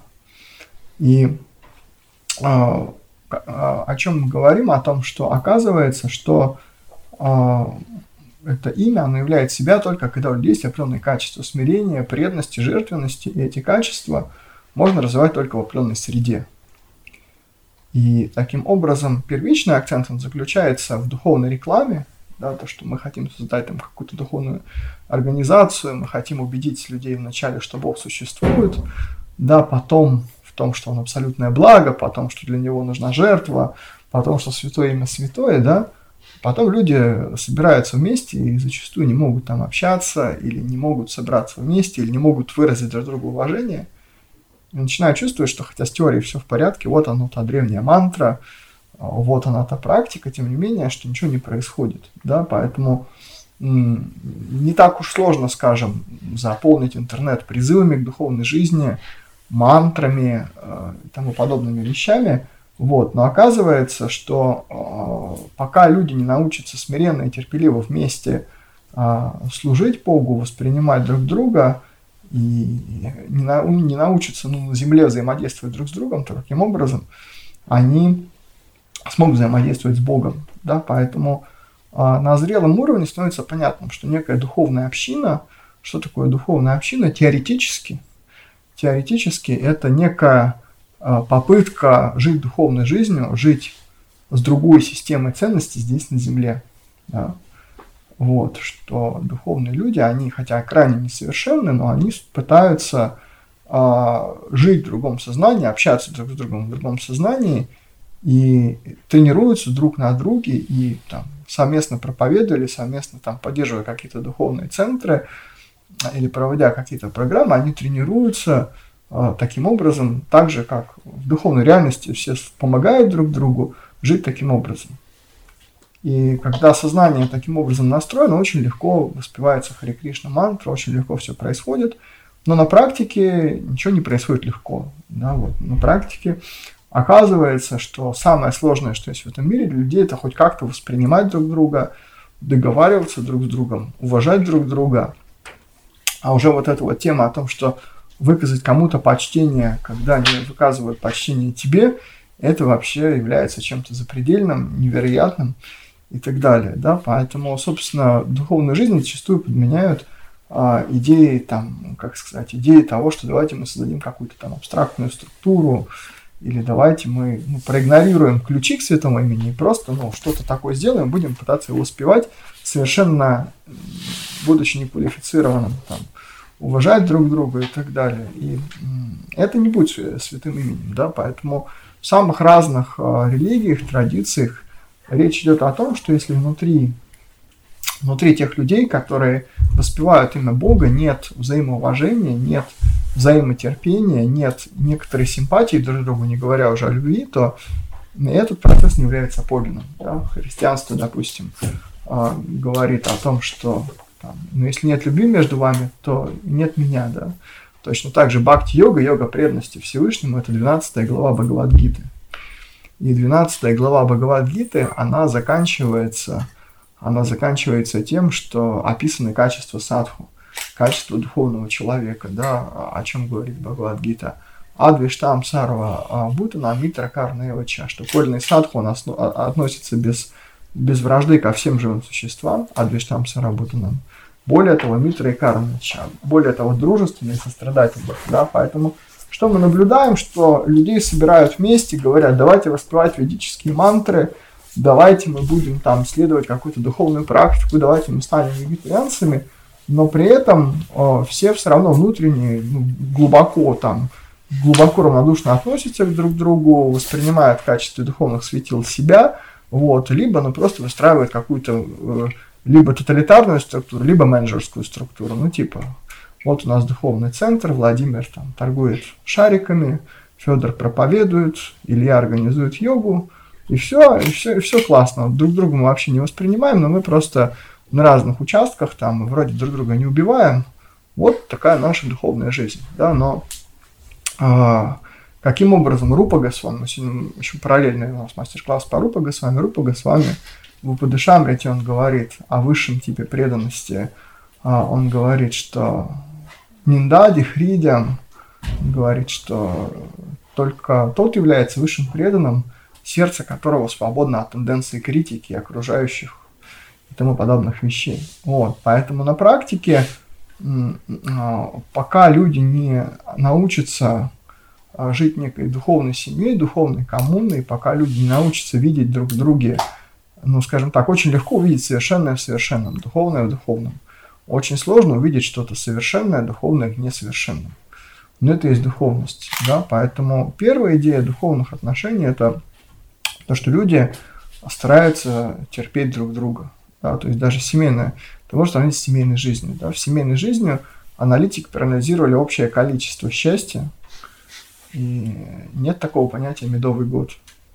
И э, о чем мы говорим? О том, что оказывается, что э, это имя, оно является себя только когда есть определенные качества смирения, преданности, жертвенности, и эти качества можно развивать только в определенной среде. И таким образом первичный акцент он заключается в духовной рекламе, да, то, что мы хотим создать там какую-то духовную организацию, мы хотим убедить людей вначале, что Бог существует, да, потом в том, что Он абсолютное благо, потом, что для Него нужна жертва, потом, что святое имя святое, да, Потом люди собираются вместе и зачастую не могут там общаться, или не могут собраться вместе, или не могут выразить друг другу уважение. И начинают чувствовать, что хотя с теорией все в порядке, вот она та древняя мантра, вот она та практика, тем не менее, что ничего не происходит. Да? Поэтому м- не так уж сложно, скажем, заполнить интернет призывами к духовной жизни, мантрами э, и тому подобными вещами. Вот. Но оказывается, что э, пока люди не научатся смиренно и терпеливо вместе э, служить Богу, воспринимать друг друга и не, на, не научатся ну, на земле взаимодействовать друг с другом, то каким образом они смогут взаимодействовать с Богом. Да? Поэтому э, на зрелом уровне становится понятным, что некая духовная община, что такое духовная община, теоретически, теоретически это некая попытка жить духовной жизнью, жить с другой системой ценностей здесь на земле. Да? Вот, что духовные люди, они, хотя крайне несовершенны, но они пытаются а, жить в другом сознании, общаться друг с другом в другом сознании и тренируются друг на друге и там, совместно проповедуя, совместно там, поддерживая какие-то духовные центры или проводя какие-то программы, они тренируются таким образом, так же, как в духовной реальности все помогают друг другу жить таким образом. И когда сознание таким образом настроено, очень легко воспевается Харе Кришна мантра, очень легко все происходит, но на практике ничего не происходит легко. Да, вот. На практике оказывается, что самое сложное, что есть в этом мире для людей, это хоть как-то воспринимать друг друга, договариваться друг с другом, уважать друг друга. А уже вот эта вот тема о том, что выказать кому-то почтение, когда они выказывают почтение тебе, это вообще является чем-то запредельным, невероятным и так далее. Да? Поэтому, собственно, духовную жизнь зачастую подменяют а, идеи, там, как сказать, идеи того, что давайте мы создадим какую-то там абстрактную структуру, или давайте мы ну, проигнорируем ключи к святому имени и просто ну, что-то такое сделаем, будем пытаться его успевать, совершенно будучи неквалифицированным, там, уважать друг друга и так далее. И это не будет святым именем, да, поэтому в самых разных э, религиях, традициях речь идет о том, что если внутри, внутри тех людей, которые воспевают имя Бога, нет взаимоуважения, нет взаимотерпения, нет некоторой симпатии друг к другу, не говоря уже о любви, то этот процесс не является подлинным. Да. Христианство, допустим, э, говорит о том, что Там, но если нет любви между вами, то нет меня, да. Точно так же бхакти-йога, йога преданности Всевышнему, это двенадцатая глава Бхагавад-гиты. И двенадцатая глава Бхагавад-гиты, она заканчивается, она заканчивается тем, что описаны качества садху, качества духовного человека, да, о чем говорит Бхагавад-гита. Адвиштам сарва бутана митра карна эвача, что подлинный садху он основ, относится без, без вражды ко всем живым существам, адвиштам сарва бутанам. Более того, митра и кармача, более того, дружественный и сострадательный. Да? Поэтому что мы наблюдаем, что людей собирают вместе, говорят, давайте воспевать ведические мантры, давайте мы будем там следовать какую-то духовную практику, давайте мы станем вегетарианцами, но при этом э, все все равно внутренне ну, глубоко там, глубоко равнодушно относятся друг к другу, воспринимают в качестве духовных светил себя, вот, либо ну, просто выстраивают какую-то э, либо тоталитарную структуру, либо менеджерскую структуру. Ну, типа, вот у нас духовный центр, Владимир там торгует шариками, Федор проповедует, Илья организует йогу, и все, и все, и все классно. Друг друга мы вообще не воспринимаем, но мы просто на разных участках там мы вроде друг друга не убиваем. Вот такая наша духовная жизнь. Да? Но а, каким образом Рупа Госвами, сегодня еще параллельно у нас мастер-класс по Рупа Госвами, Рупа Госвами в Упадешамрите он говорит о высшем типе преданности. Он говорит, что Ниндади Хридям говорит, что только тот является высшим преданным, сердце которого свободно от тенденций критики окружающих и тому подобных вещей. Вот. Поэтому на практике, пока люди не научатся жить некой духовной семьей, духовной коммуной, пока люди не научатся видеть друг в друге, ну, скажем так, очень легко увидеть совершенное в совершенном, духовное в духовном. Очень сложно увидеть что-то совершенное, духовное в несовершенном. Но это есть духовность, да, поэтому первая идея духовных отношений – это то, что люди стараются терпеть друг друга. Да, то есть даже семейная, ты можешь сравнить с семейной жизнью. Да? В семейной жизни аналитики проанализировали общее количество счастья, и нет такого понятия «медовый год».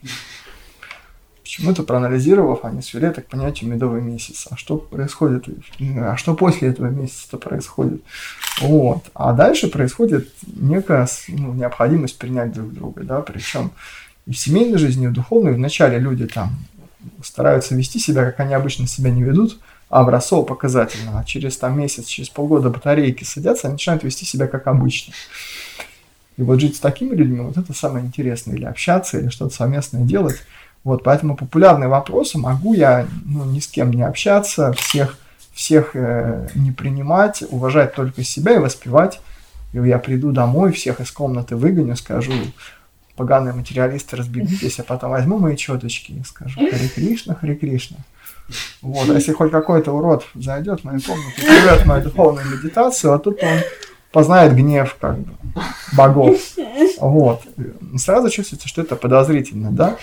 Почему-то, проанализировав, они свели это к понятию «медовый месяц». А что происходит? А что после этого месяца происходит? Вот. А дальше происходит некая, ну, необходимость принять друг друга. Да? Причем и в семейной жизни, и в духовной вначале люди там стараются вести себя, как они обычно себя не ведут, образцово-показательно. А через там, месяц, через полгода батарейки садятся, они начинают вести себя как обычно. И вот жить с такими людьми, вот это самое интересное. Или общаться, или что-то совместное делать. Вот, поэтому популярный вопрос, могу я, ну, ни с кем не общаться, всех, всех э, не принимать, уважать только себя и воспевать. И я приду домой, всех из комнаты выгоню, скажу: поганые материалисты, разбегитесь, а потом возьму мои четочки и скажу: Харе Кришна, Харе Кришна. Вот, а если хоть какой-то урод зайдет в мою комнату и прервет мою духовную медитацию, а тут он познает гнев, как бы, богов. Вот. Сразу чувствуется, что это подозрительно, да?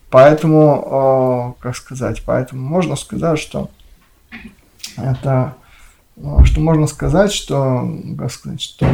Поэтому, э, как сказать, поэтому можно сказать, что это, что можно сказать, что, как сказать, что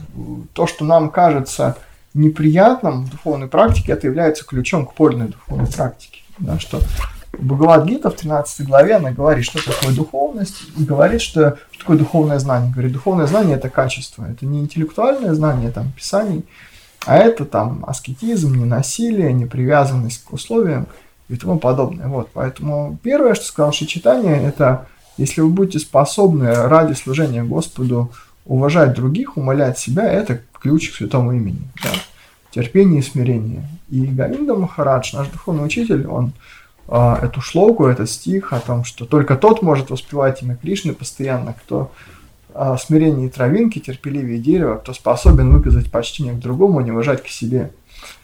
то, что нам кажется неприятным в духовной практике, это является ключом к подлинной духовной практике. Да, что Бхагавад-гита в тринадцатой главе, она говорит, что такое духовность, и говорит, что, что такое духовное знание. Говорит, духовное знание – это качество, это не интеллектуальное знание там, писаний, а это там аскетизм, ненасилие, непривязанность к условиям и тому подобное. Вот, поэтому первое, что сказал Шри Чайтанья, это если вы будете способны ради служения Господу уважать других, умалять себя, это ключ к святому имени. Да? Терпение и смирение. И Говинда Махарадж, наш духовный учитель, он э, эту шлоку, этот стих о том, что только тот может воспевать имя Кришны постоянно, кто э, смирение и травинки, терпеливее дерева, кто способен выказать почтение к другому, не уважать к себе.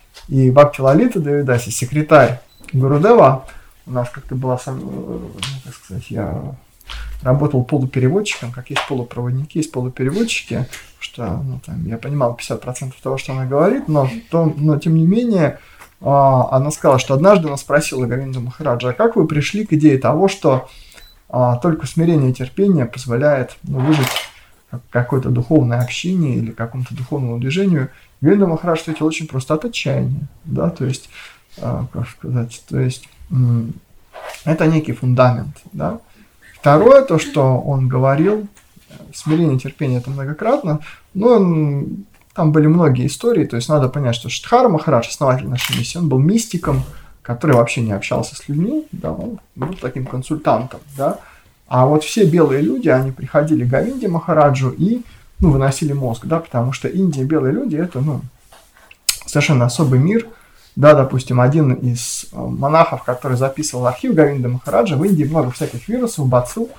И Бхакти Лалита Девидаси, секретарь Гурудева, у нас как-то была, ну, как сказать, я работал полупереводчиком, как есть полупроводники, есть полупереводчики, что, ну, там, я понимал пятьдесят процентов того, что она говорит, но, то, но тем не менее, а, она сказала, что однажды она спросила Говинду Махараджа: а как вы пришли к идее того, что а, только смирение и терпение позволяет, ну, выжить какое-то духовное общение или какому-то духовному движению? Говинда Махарадж ответил очень просто: от отчаяния, да, то есть, а, как сказать, то есть, м- это некий фундамент, да. Второе, то, что он говорил, смирение и терпение, это многократно, но он, там были многие истории, то есть надо понять, что Шридхара Махарадж, основатель нашей миссии, он был мистиком, который вообще не общался с людьми, да, он был таким консультантом, да, а вот все белые люди, они приходили к Говинде Махараджу и, ну, выносили мозг, да, потому что Индия, белые люди, это, ну, совершенно особый мир. Да, допустим, один из монахов, который записывал архив Говинды Махараджа, в Индии много всяких вирусов, бацилл,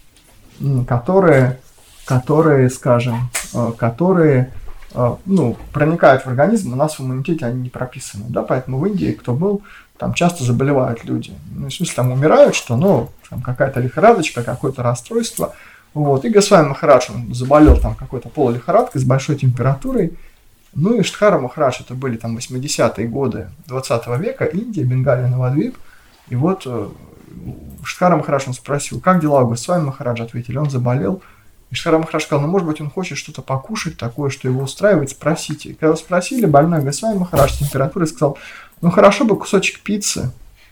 которые, которые, скажем, которые, ну, проникают в организм, у нас в иммунитете они не прописаны, да, поэтому в Индии, кто был, там часто заболевают люди, ну, в смысле, там умирают, что, ну, там какая-то лихорадочка, какое-то расстройство, вот, и Госвами Махарадж, он заболел там какой-то полулихорадкой с большой температурой. Ну и Шридхара Махарадж, это были там восьмидесятые годы двадцатого века, Индия, Бенгалия, Навадвип. И вот Шридхара Махарадж, он спросил: как дела у Госвами Махараджа? Ответили: он заболел. И Шридхара Махарадж сказал: ну, может быть, он хочет что-то покушать такое, что его устраивает, спросите. И когда спросили, больной Госвами Махарадж с температурой сказал: ну, хорошо бы кусочек пиццы.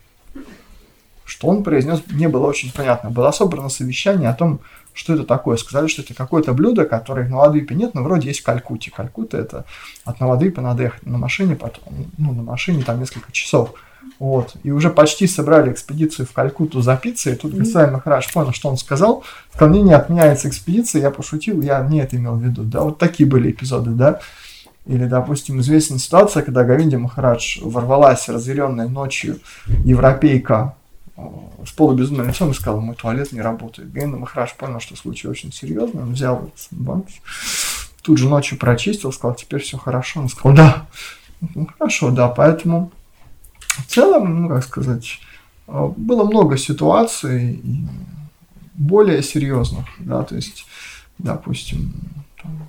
Что он произнес, мне было очень понятно. Было собрано совещание о том, что это такое. Сказали, что это какое-то блюдо, которое в Навадвипе нет, но вроде есть в Калькутте. Калькутта — это от Навадвипа надо ехать на машине, потом, ну, на машине там несколько часов. Вот. И уже почти собрали экспедицию в Калькутту за пиццей. И тут Госвами Махарадж понял, что он сказал. Сказал: мне не отменяется экспедиция, я пошутил, я не это имел в виду. Да, вот такие были эпизоды, да. Или, допустим, известная ситуация, когда Говинде Махарадж ворвалась разъяренной ночью европейка с полубезумным лицом и сказал: мой туалет не работает. Говинда Махарадж понял, что случай очень серьезный, он взял банк, тут же ночью прочистил, сказал: теперь все хорошо. Он сказал: да, ну, хорошо, да, поэтому в целом, ну, как сказать, было много ситуаций более серьезных, да, то есть, допустим, там,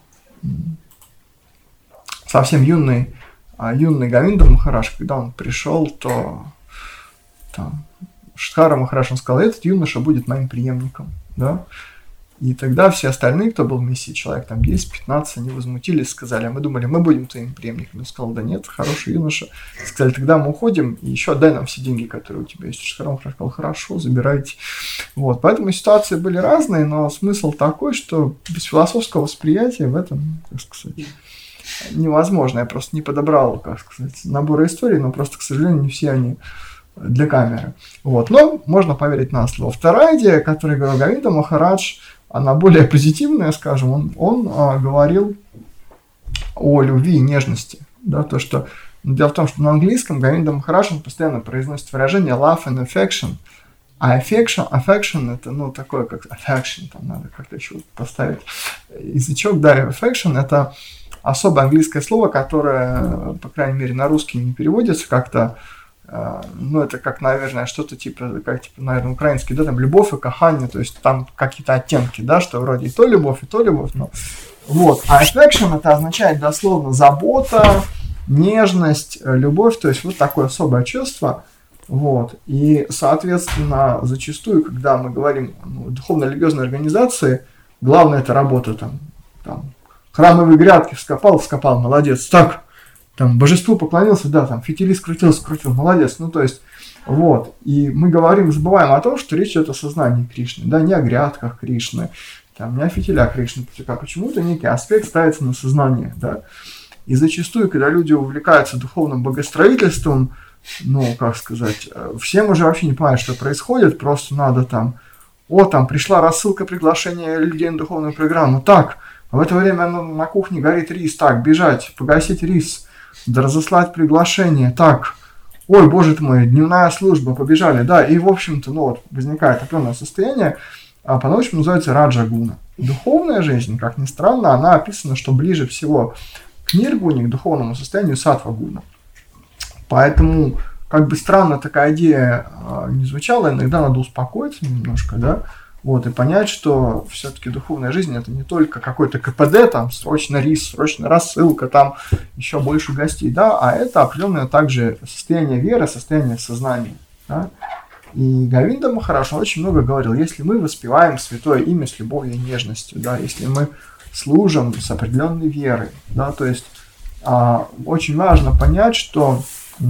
совсем юный, юный Говинда Махарадж, когда он пришел, то там Штхара Махарадж сказал, этот юноша будет моим преемником, да. И тогда все остальные, кто был в миссии, человек там десять-пятнадцать, они возмутились, сказали, а мы думали, мы будем твоим преемником. Он сказал, да нет, хороший юноша. Сказали, тогда мы уходим, и еще отдай нам все деньги, которые у тебя есть. Штхара Махарадж сказал, хорошо, забирайте. Вот, поэтому ситуации были разные, но смысл такой, что без философского восприятия в этом, как сказать, невозможно. Я просто не подобрал, как сказать, набора историй, но просто, к сожалению, не все они для камеры. Вот, но можно поверить на слово. Вторая идея, которую говорил Говинда Махарадж, она более позитивная, скажем, он, он а, говорил о любви и нежности. Да, то, что, дело в том, что на английском Говинда Махарадж постоянно произносит выражение love and affection, а affection, affection это, ну, такое, как affection, там надо как-то еще поставить язычок, да, affection это особое английское слово, которое, по крайней мере, на русский не переводится как-то. Ну, это как, наверное, что-то типа, как, типа, наверное, украинский, да, там, любовь и кахание, то есть там какие-то оттенки, да, что вроде и то любовь, и то любовь, но... Вот, а affection это означает дословно забота, нежность, любовь, то есть вот такое особое чувство, вот, и, соответственно, зачастую, когда мы говорим ну, духовно-религиозной организации, главное это работа, там, там, храмовые грядки вскопал, вскопал, молодец, так, там, божеству поклонился, да, там, фитили скрутил, скрутил, молодец, ну, то есть, вот, и мы говорим, забываем о том, что речь идет о сознании Кришны, да, не о грядках Кришны, там, не о фитилях Кришны, а почему-то некий аспект ставится на сознание, да, и зачастую, когда люди увлекаются духовным богостроительством, ну, как сказать, всем уже вообще не понимают, что происходит, просто надо там, о, там, пришла рассылка приглашения людей на духовную программу, так, в это время ну, на кухне горит рис, так, бежать, погасить рис, да разослать приглашение, так, ой, боже ты мой, дневная служба, побежали, да, и, в общем-то, ну, вот, возникает определенное состояние, а по-научному называется раджа-гуна. Духовная жизнь, как ни странно, она описана, что ближе всего к ниргуне, к духовному состоянию саттва-гуна. Поэтому, как бы странно такая идея э, не звучала, иногда надо успокоиться немножко, да, вот, и понять, что все-таки духовная жизнь это не только какой-то КПД, там, срочно рис, срочно рассылка, там, еще больше гостей, да, а это определенное также состояние веры, состояние сознания, да. И Говинда Махарадж очень много говорил, если мы воспеваем святое имя с любовью и нежностью, да, если мы служим с определенной верой, да, то есть а, очень важно понять, что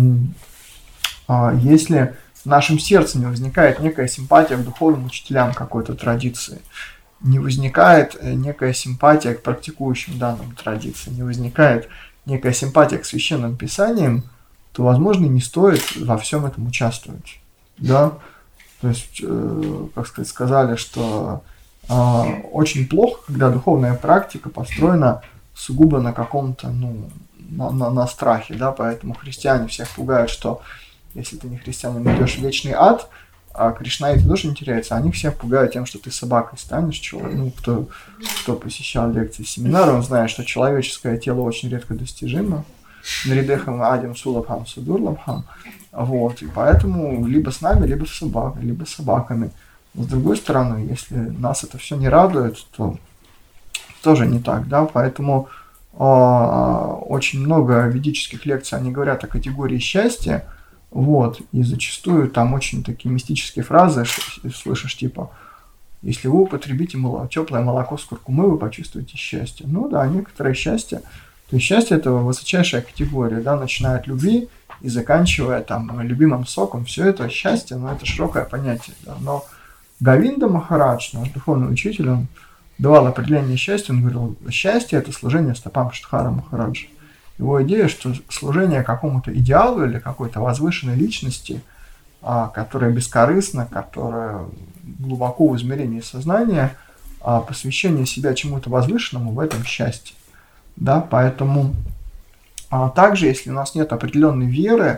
а, если в нашем сердце не возникает некая симпатия к духовным учителям какой-то традиции, не возникает некая симпатия к практикующим данным традиции, не возникает некая симпатия к священным писаниям, то, возможно, не стоит во всем этом участвовать. Да? То есть, э, как сказать, сказали, что э, очень плохо, когда духовная практика построена сугубо на каком-то, ну, на, на, на страхе, да, поэтому христиане всех пугают, что если ты не христианин, идешь в вечный ад, а кришнаиты тоже не теряются, они всех пугают тем, что ты собакой станешь. Человек, ну, кто, кто посещал лекции, семинары, он знает, что человеческое тело очень редко достижимо. Наридехам адим сулабхам судурлабхам. Вот, и поэтому либо с нами, либо с собакой, либо с собаками. Но с другой стороны, если нас это все не радует, то тоже не так, да, поэтому э, очень много ведических лекций, они говорят о категории счастья, вот, и зачастую там очень такие мистические фразы слышишь, типа, если вы употребите мало, теплое молоко с куркумой, вы почувствуете счастье. Ну да, некоторое счастье, то есть счастье это высочайшая категория, да, начиная от любви и заканчивая там любимым соком, все это счастье, но это широкое понятие, да, но Говинда Махарадж, наш духовный учитель, он давал определение счастья, он говорил, счастье это служение стопам Штхара Махараджа. Его идея, что служение какому-то идеалу или какой-то возвышенной личности, а, которая бескорыстна, которая глубоко в измерении сознания, а посвящение себя чему-то возвышенному в этом счастье. Да, поэтому а, также, если у нас нет определенной веры,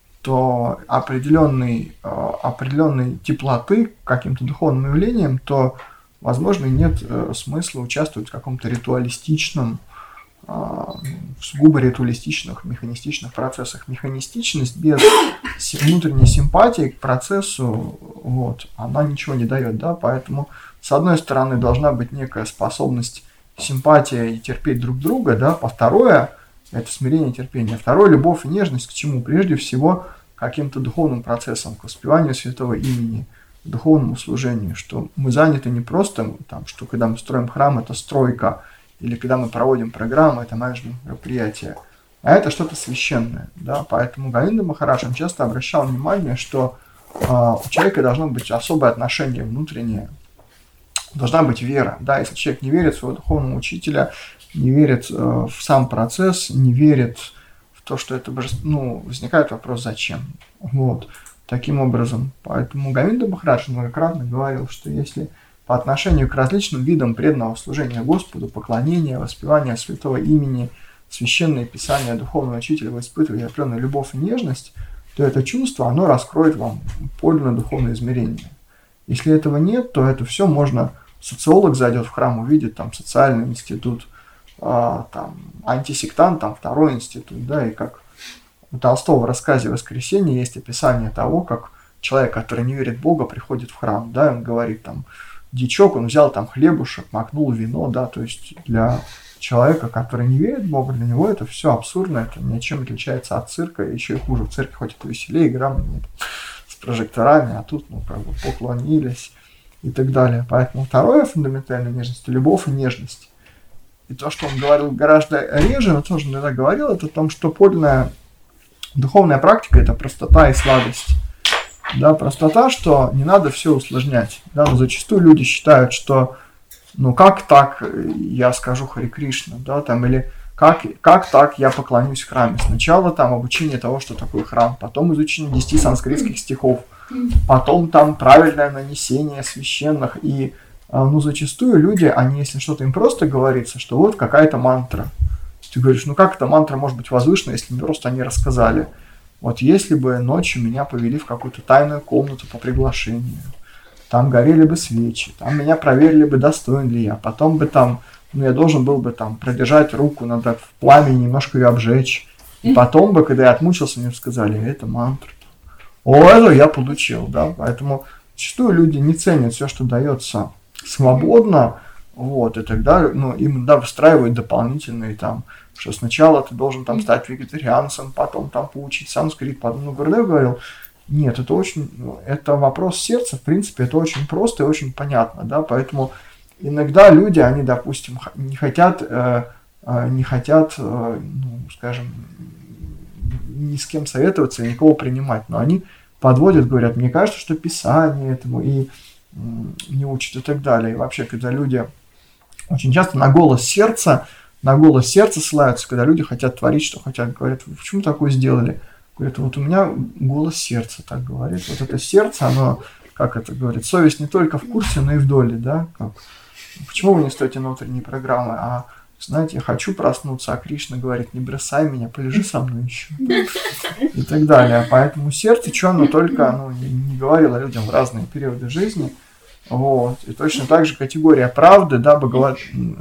то определенной, а, определенной теплоты к каким-то духовным явлениям, то, возможно, нет а, смысла участвовать в каком-то ритуалистичном, в сугубо ритуалистичных, механистичных процессах. Механистичность без внутренней симпатии к процессу, вот, она ничего не дает, да, поэтому, с одной стороны, должна быть некая способность симпатия и терпеть друг друга, да, по второе, это смирение и терпение, второе, любовь и нежность к чему? Прежде всего, каким-то духовным процессом, к воспеванию святого имени, к духовному служению, что мы заняты не просто, там, что когда мы строим храм, это стройка, или когда мы проводим программы, это менеджмент мероприятия, а это что-то священное, да, поэтому Говинда Махарадж, он часто обращал внимание, что э, у человека должно быть особое отношение внутреннее, должна быть вера, да, если человек не верит в своего духовного учителя, не верит э, в сам процесс, не верит в то, что это божество, ну, возникает вопрос, зачем, вот, таким образом, поэтому Говинда Махарадж многократно говорил, что если по отношению к различным видам преданного служения Господу, поклонения, воспевания святого имени, священное писание духовного учителя, вы испытываете определенную любовь и нежность, то это чувство, оно раскроет вам подлинное духовное измерение. Если этого нет, то это все можно, социолог зайдет в храм, увидит там социальный институт, а, там антисектант, там второй институт, да, и как у Толстого в рассказе «Воскресенье» есть описание того, как человек, который не верит в Бога, приходит в храм, да, и он говорит там, дичок, он взял там хлебушек, макнул вино, да, то есть для человека, который не верит в Бога, для него это все абсурдно, это ничем не отличается от цирка, еще и хуже в церкви, хоть это веселее, игра нет, с прожекторами, а тут, ну, как бы поклонились и так далее. Поэтому второе фундаментальная нежность – это любовь и нежность. И то, что он говорил гораздо реже, но тоже иногда говорил, это о том, что подлинная духовная практика – это простота и сладость. Да, простота, что не надо все усложнять. Да, но зачастую люди считают, что ну как так я скажу Харе Кришна, да, там, или как, как так я поклонюсь в храме. Сначала там обучение того, что такое храм, потом изучение десяти санскритских стихов, потом там правильное нанесение священных. И ну, зачастую люди, они, если что-то им просто говорится, что вот какая-то мантра. Ты говоришь, ну как эта мантра может быть возвышена, если мне просто они рассказали. Вот если бы ночью меня повели в какую-то тайную комнату по приглашению, там горели бы свечи, там меня проверили бы, достоин ли я, потом бы там, ну я должен был бы там продержать руку, надо в пламени немножко ее обжечь, и потом бы, когда я отмучился, мне сказали, это мантра. О, это я получил, да, поэтому зачастую люди не ценят все, что дается свободно, вот, и тогда, ну, им, да, выстраивают дополнительные там, что сначала ты должен там стать вегетарианцем, потом там поучить санскрит, потом, ну, Гурдев говорил, нет, это очень, это вопрос сердца, в принципе, это очень просто и очень понятно, да, поэтому иногда люди, они, допустим, не хотят, э, не хотят, э, ну, скажем, ни с кем советоваться и никого принимать, но они подводят, говорят, мне кажется, что Писание этому и не учат и так далее, и вообще, когда люди очень часто на голос сердца, на голос сердца ссылаются, когда люди хотят творить, что хотят, говорят, вы почему такое сделали? Говорят, вот у меня голос сердца так говорит. Вот это сердце, оно, как это говорит, совесть не только в курсе, но и в доле, да? Как? Почему вы не стоите на утренней программы? А, знаете, я хочу проснуться, а Кришна говорит, не бросай меня, полежи со мной еще. И так далее. Поэтому сердце, что оно только, ну, не говорило людям в разные периоды жизни. Вот. И точно так же категория правды, да, Бхагавад...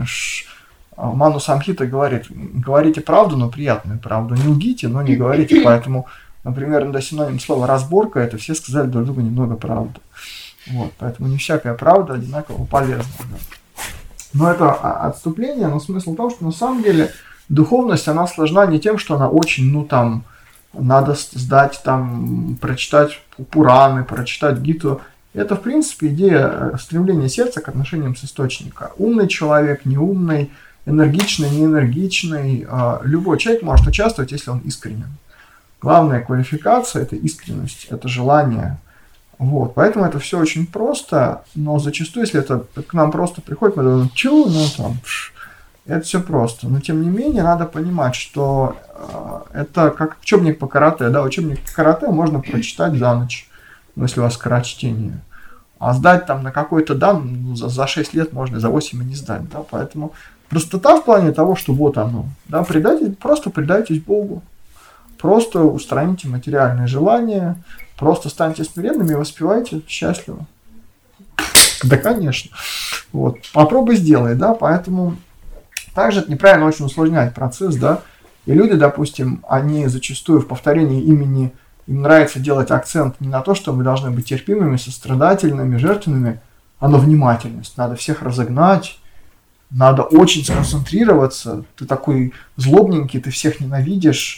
Ману Самхита говорит, говорите правду, но приятную правду, не лгите, но не говорите, поэтому, например, на синоним слова разборка, это все сказали друг другу немного правды. Вот, поэтому не всякая правда одинаково полезна. Да. Но это отступление, но смысл в том, что на самом деле духовность, она сложна не тем, что она очень, ну там, надо сдать, там, прочитать Пураны, прочитать Гиту. Это, в принципе, идея стремления сердца к отношениям с источника. Умный человек, неумный, энергичный, неэнергичный. Любой человек может участвовать, если он искренен. Главная квалификация – это искренность, это желание. Вот. Поэтому это все очень просто, но зачастую, если это к нам просто приходит, мы думаем, чё, ну там, пш, это все просто. Но тем не менее, надо понимать, что э, это как учебник по карате. Да? Учебник по карате можно прочитать за ночь, если у вас скорочтение. А сдать там на какой-то дан ну, за, за шесть лет можно, за восемь и не сдать. Да? Поэтому простота в плане того, что вот оно. Да? Предайте, просто предайтесь Богу. Просто устраните материальные желания. Просто станьте смиренными и воспевайте счастливо. Да, конечно. Вот. Попробуй сделай, да, поэтому также это неправильно очень усложнять процесс, да. И люди, допустим, они зачастую в повторении имени, им нравится делать акцент не на то, что мы должны быть терпимыми, сострадательными, жертвенными, а на внимательность. Надо всех разогнать, надо очень сконцентрироваться. Ты такой злобненький, ты всех ненавидишь.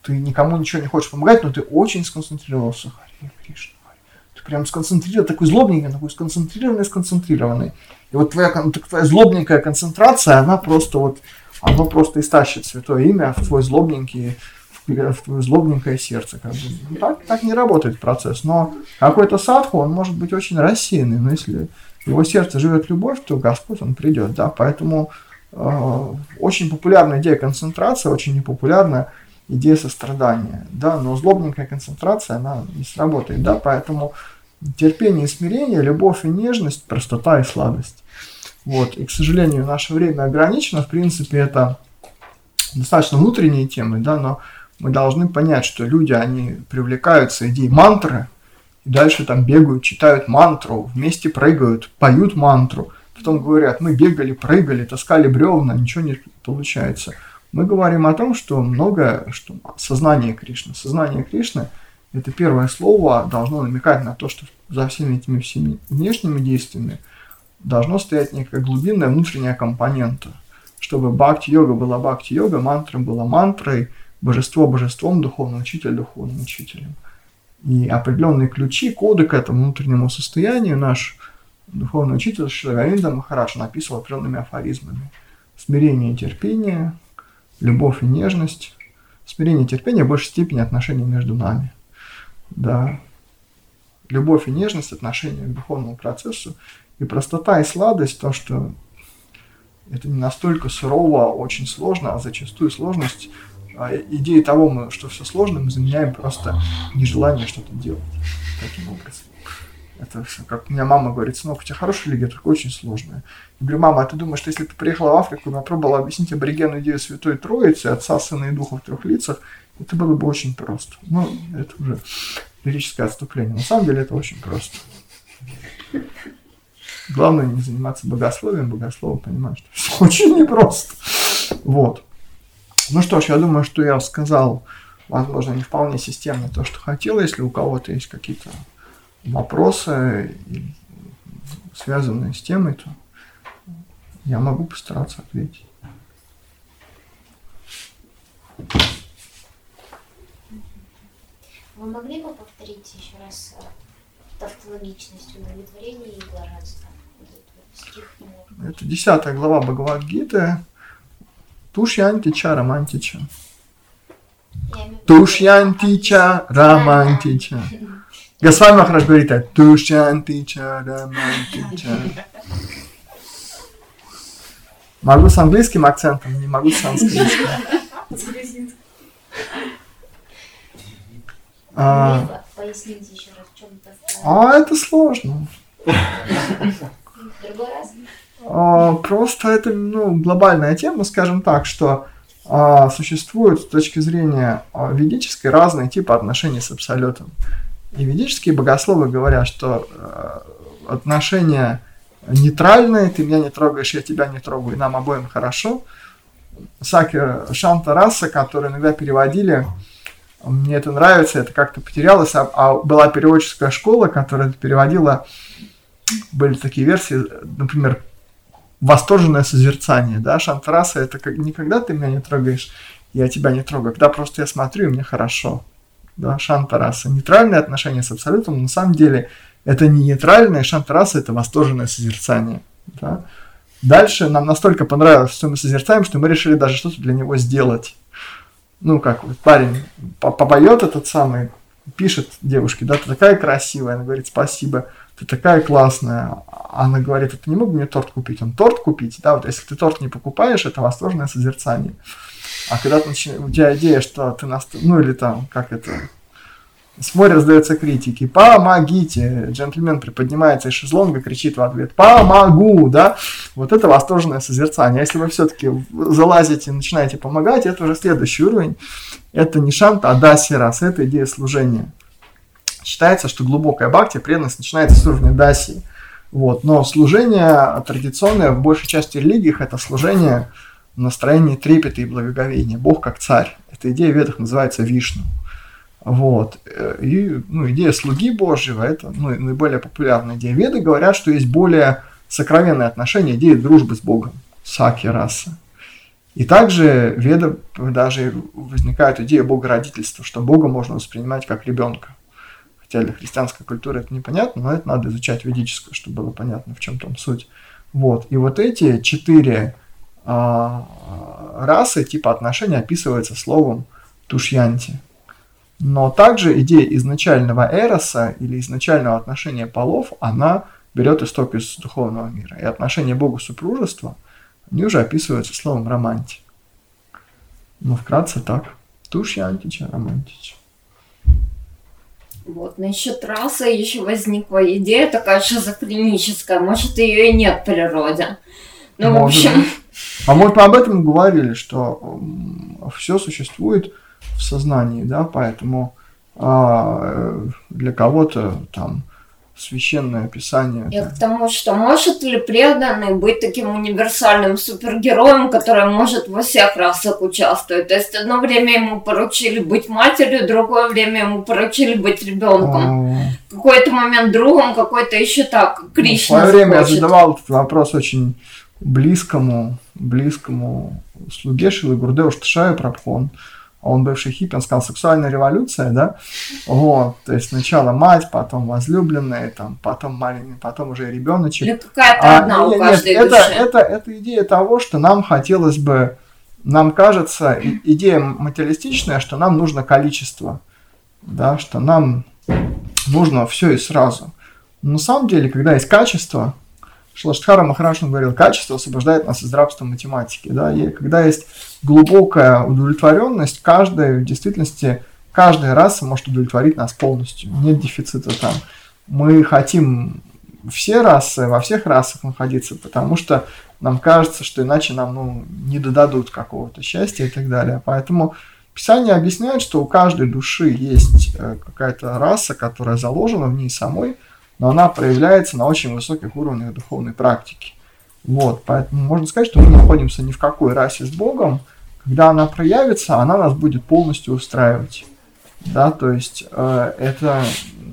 ты никому ничего не хочешь помогать, но ты очень сконцентрировался. Харе Кришна. Ты прям сконцентрирован, такой злобненький, такой сконцентрированный, сконцентрированный. И вот твоя, твоя злобненькая концентрация, она просто вот, она просто истащит святое имя в твой злобненький, в твое злобненькое сердце. Как бы. Ну, так, так не работает процесс. Но какой-то садху, он может быть очень рассеянный, но если в его сердце живет любовь, то Господь, он придет. Да? Поэтому э, очень популярная идея концентрации, очень непопулярная идея сострадания. Да? Но злобненькая концентрация, она не сработает. Да? Поэтому терпение и смирение, любовь и нежность, простота и сладость. Вот. И, к сожалению, наше время ограничено. В принципе, это достаточно внутренние темы, да, но мы должны понять, что люди, они привлекаются идеей мантры, и дальше там бегают, читают мантру, вместе прыгают, поют мантру. Потом говорят, мы бегали, прыгали, таскали бревна, ничего не получается. Мы говорим о том, что многое, что сознание Кришны. Сознание Кришны, это первое слово, должно намекать на то, что за всеми этими всеми внешними действиями должно стоять некая глубинная внутренняя компонента. Чтобы бхакти-йога была бхакти-йога, мантра была мантрой, божество божеством, духовный учитель духовным учителем. И определенные ключи, коды к этому внутреннему состоянию наш духовный учитель Шри Говинда Махарадж написал определенными афоризмами. Смирение и терпение, любовь и нежность. Смирение и терпение в большей степени отношения между нами. Да. Любовь и нежность, отношение к духовному процессу. И простота и сладость, то, что это не настолько сурово, очень сложно, а зачастую сложность, идея того, что все сложно, мы заменяем просто нежелание что-то делать таким образом. Это все, как у меня мама говорит, сынок, у тебя хорошая религия, только очень сложная. Я говорю, мама, а ты думаешь, что если ты приехала в Африку и попробовала объяснить аборигену идею Святой Троицы, Отца, Сына и Духа в трех лицах, это было бы очень просто. Ну, это уже лирическое отступление. На самом деле это очень просто. Главное не заниматься богословием, богословом понимаешь, что все очень непросто. Вот. Ну что ж, я думаю, что я сказал, возможно, не вполне системно то, что хотел. Если у кого-то есть какие-то вопросы, связанные с темой, то я могу постараться ответить. Вы могли бы повторить еще раз тавтологичность, удовлетворение и блаженство? Стих немного. Это десятая глава Бхагавад-гиты. Тушьянтича романтича. Тушьянтича романтича. Госвами Махарадж говорит так. Тушьянтича романтича. Могу с английским акцентом, не могу с санскритским. А, Поясните еще раз, в чем это. а это сложно. В другой раз? А, просто это ну, глобальная тема, скажем так, что а, существуют с точки зрения а, ведической разные типы отношений с Абсолютом. И ведические богословы говорят, что а, отношения нейтральные, ты меня не трогаешь, я тебя не трогаю, и нам обоим хорошо. Саки Шанта Раса, которые иногда переводили, мне это нравится, это как-то потерялось, а, а была переводческая школа, которая это переводила, были такие версии, например, восторженное созерцание, да, Шантараса, это как, не когда ты меня не трогаешь, я тебя не трогаю, когда просто я смотрю, и мне хорошо, да, Шантараса. Нейтральное отношение с Абсолютом, на самом деле, это не нейтральное, Шантараса, это восторженное созерцание, да. Дальше нам настолько понравилось, что мы созерцаем, что мы решили даже что-то для него сделать. Ну, как вот парень попоет этот самый, пишет девушке, да, ты такая красивая, она говорит, спасибо, ты такая классная. Она говорит, ты не мог мне торт купить? Он торт купить, да, вот если ты торт не покупаешь, это восторженное созерцание. А когда ты начи... у тебя идея, что ты, наст... ну, или там, как это, с моря раздается критики, помогите, джентльмен приподнимается из шезлонга, кричит в ответ, помогу, да, вот это восторженное созерцание. Если вы все-таки залазите и начинаете помогать, это уже следующий уровень, это не шанта, а даси рас, это идея служения. Считается, что глубокая бхакти, преданность начинается с уровня даси, вот, но служение традиционное в большей части религиях это служение в настроении трепета и благоговения, Бог как царь, эта идея в ведах называется Вишну. Вот. И ну, идея слуги Божьего, это ну, наиболее популярная идея. Веды говорят, что есть более сокровенные отношения, идея дружбы с Богом, саки раса. И также в Ведах даже возникает идея богородительства, что Бога можно воспринимать как ребенка. Хотя для христианской культуры это непонятно, но это надо изучать ведическую, чтобы было понятно, в чем там суть. Вот. И вот эти четыре а, расы, типа отношений описываются словом тушьянти. Но также идея изначального эроса или изначального отношения полов, она берет исток из духовного мира. И отношения Бога супружества, они уже описываются словом романти. Ну, вкратце так. Тушьянтича, романтича. Вот, насчет расы еще возникла идея такая шизофреническая. Может, ее и нет в природе. Ну, Может в общем... быть. А вот мы об этом говорили, что все существует в сознании, да, поэтому а, для кого-то там священное писание. Я к тому, что может ли преданный быть таким универсальным супергероем, который может во всех расах участвовать? То есть одно время ему поручили быть матерью, другое время ему поручили быть ребенком. А, Какой-то момент другом, какой-то еще так. Кришна в свое время хочет. я задавал этот вопрос очень близкому, близкому слуге Шилы Гурдева Шташаю Прабхон. Он бывший хиппи, он сказал, сексуальная революция, да, вот, то есть сначала мать, потом возлюбленная, там, потом маленький, потом уже ребеночек. Или какая-то А, одна нет, у каждой нет, души. это, это, это идея того, что нам хотелось бы, нам кажется, и- идея материалистичная, что нам нужно количество, да, что нам нужно все и сразу. Но на самом деле, когда есть качество, Шилаштхара Махарадж говорил, качество освобождает нас из рабства математики. Да? И когда есть глубокая удовлетворенность, каждая, в действительности, каждая раса может удовлетворить нас полностью. Нет дефицита там. Мы хотим все расы, во всех расах находиться, потому что нам кажется, что иначе нам ну, не додадут какого-то счастья и так далее. Поэтому Писание объясняет, что у каждой души есть какая-то раса, которая заложена в ней самой, но она проявляется на очень высоких уровнях духовной практики. Вот, поэтому можно сказать, что мы находимся ни в какой расе с Богом. Когда она проявится, она нас будет полностью устраивать. Да, то есть э, это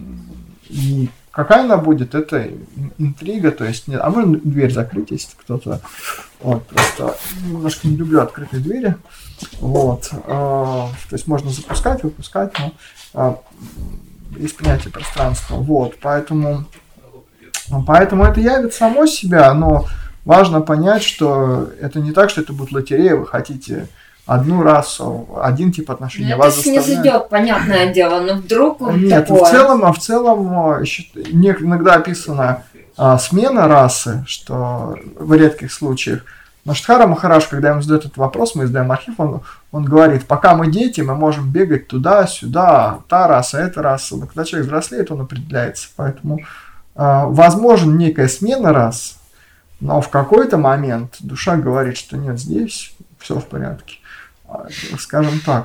и какая она будет, это интрига, то есть нет. А можно дверь закрыть, если кто-то. Вот, просто немножко не люблю открытые двери. Вот, э, то есть можно запускать, выпускать, но э, есть понятие пространства. Вот, поэтому, поэтому это явит само себя, но важно понять, что это не так, что это будет лотерея, вы хотите одну расу, один тип отношений. Ну, вас это снизойдет, понятное дело, но вдруг вот Нет, такое. в целом, в целом иногда описана а, смена расы, что в редких случаях. Но Штхара Махарадж, когда ему задают этот вопрос, мы издаем архив, он, он говорит, пока мы дети, мы можем бегать туда-сюда, та раса, эта раса. Но когда человек взрослеет, он определяется. Поэтому а, возможна некая смена рас, но в какой-то момент душа говорит, что нет, здесь все в порядке. Скажем так,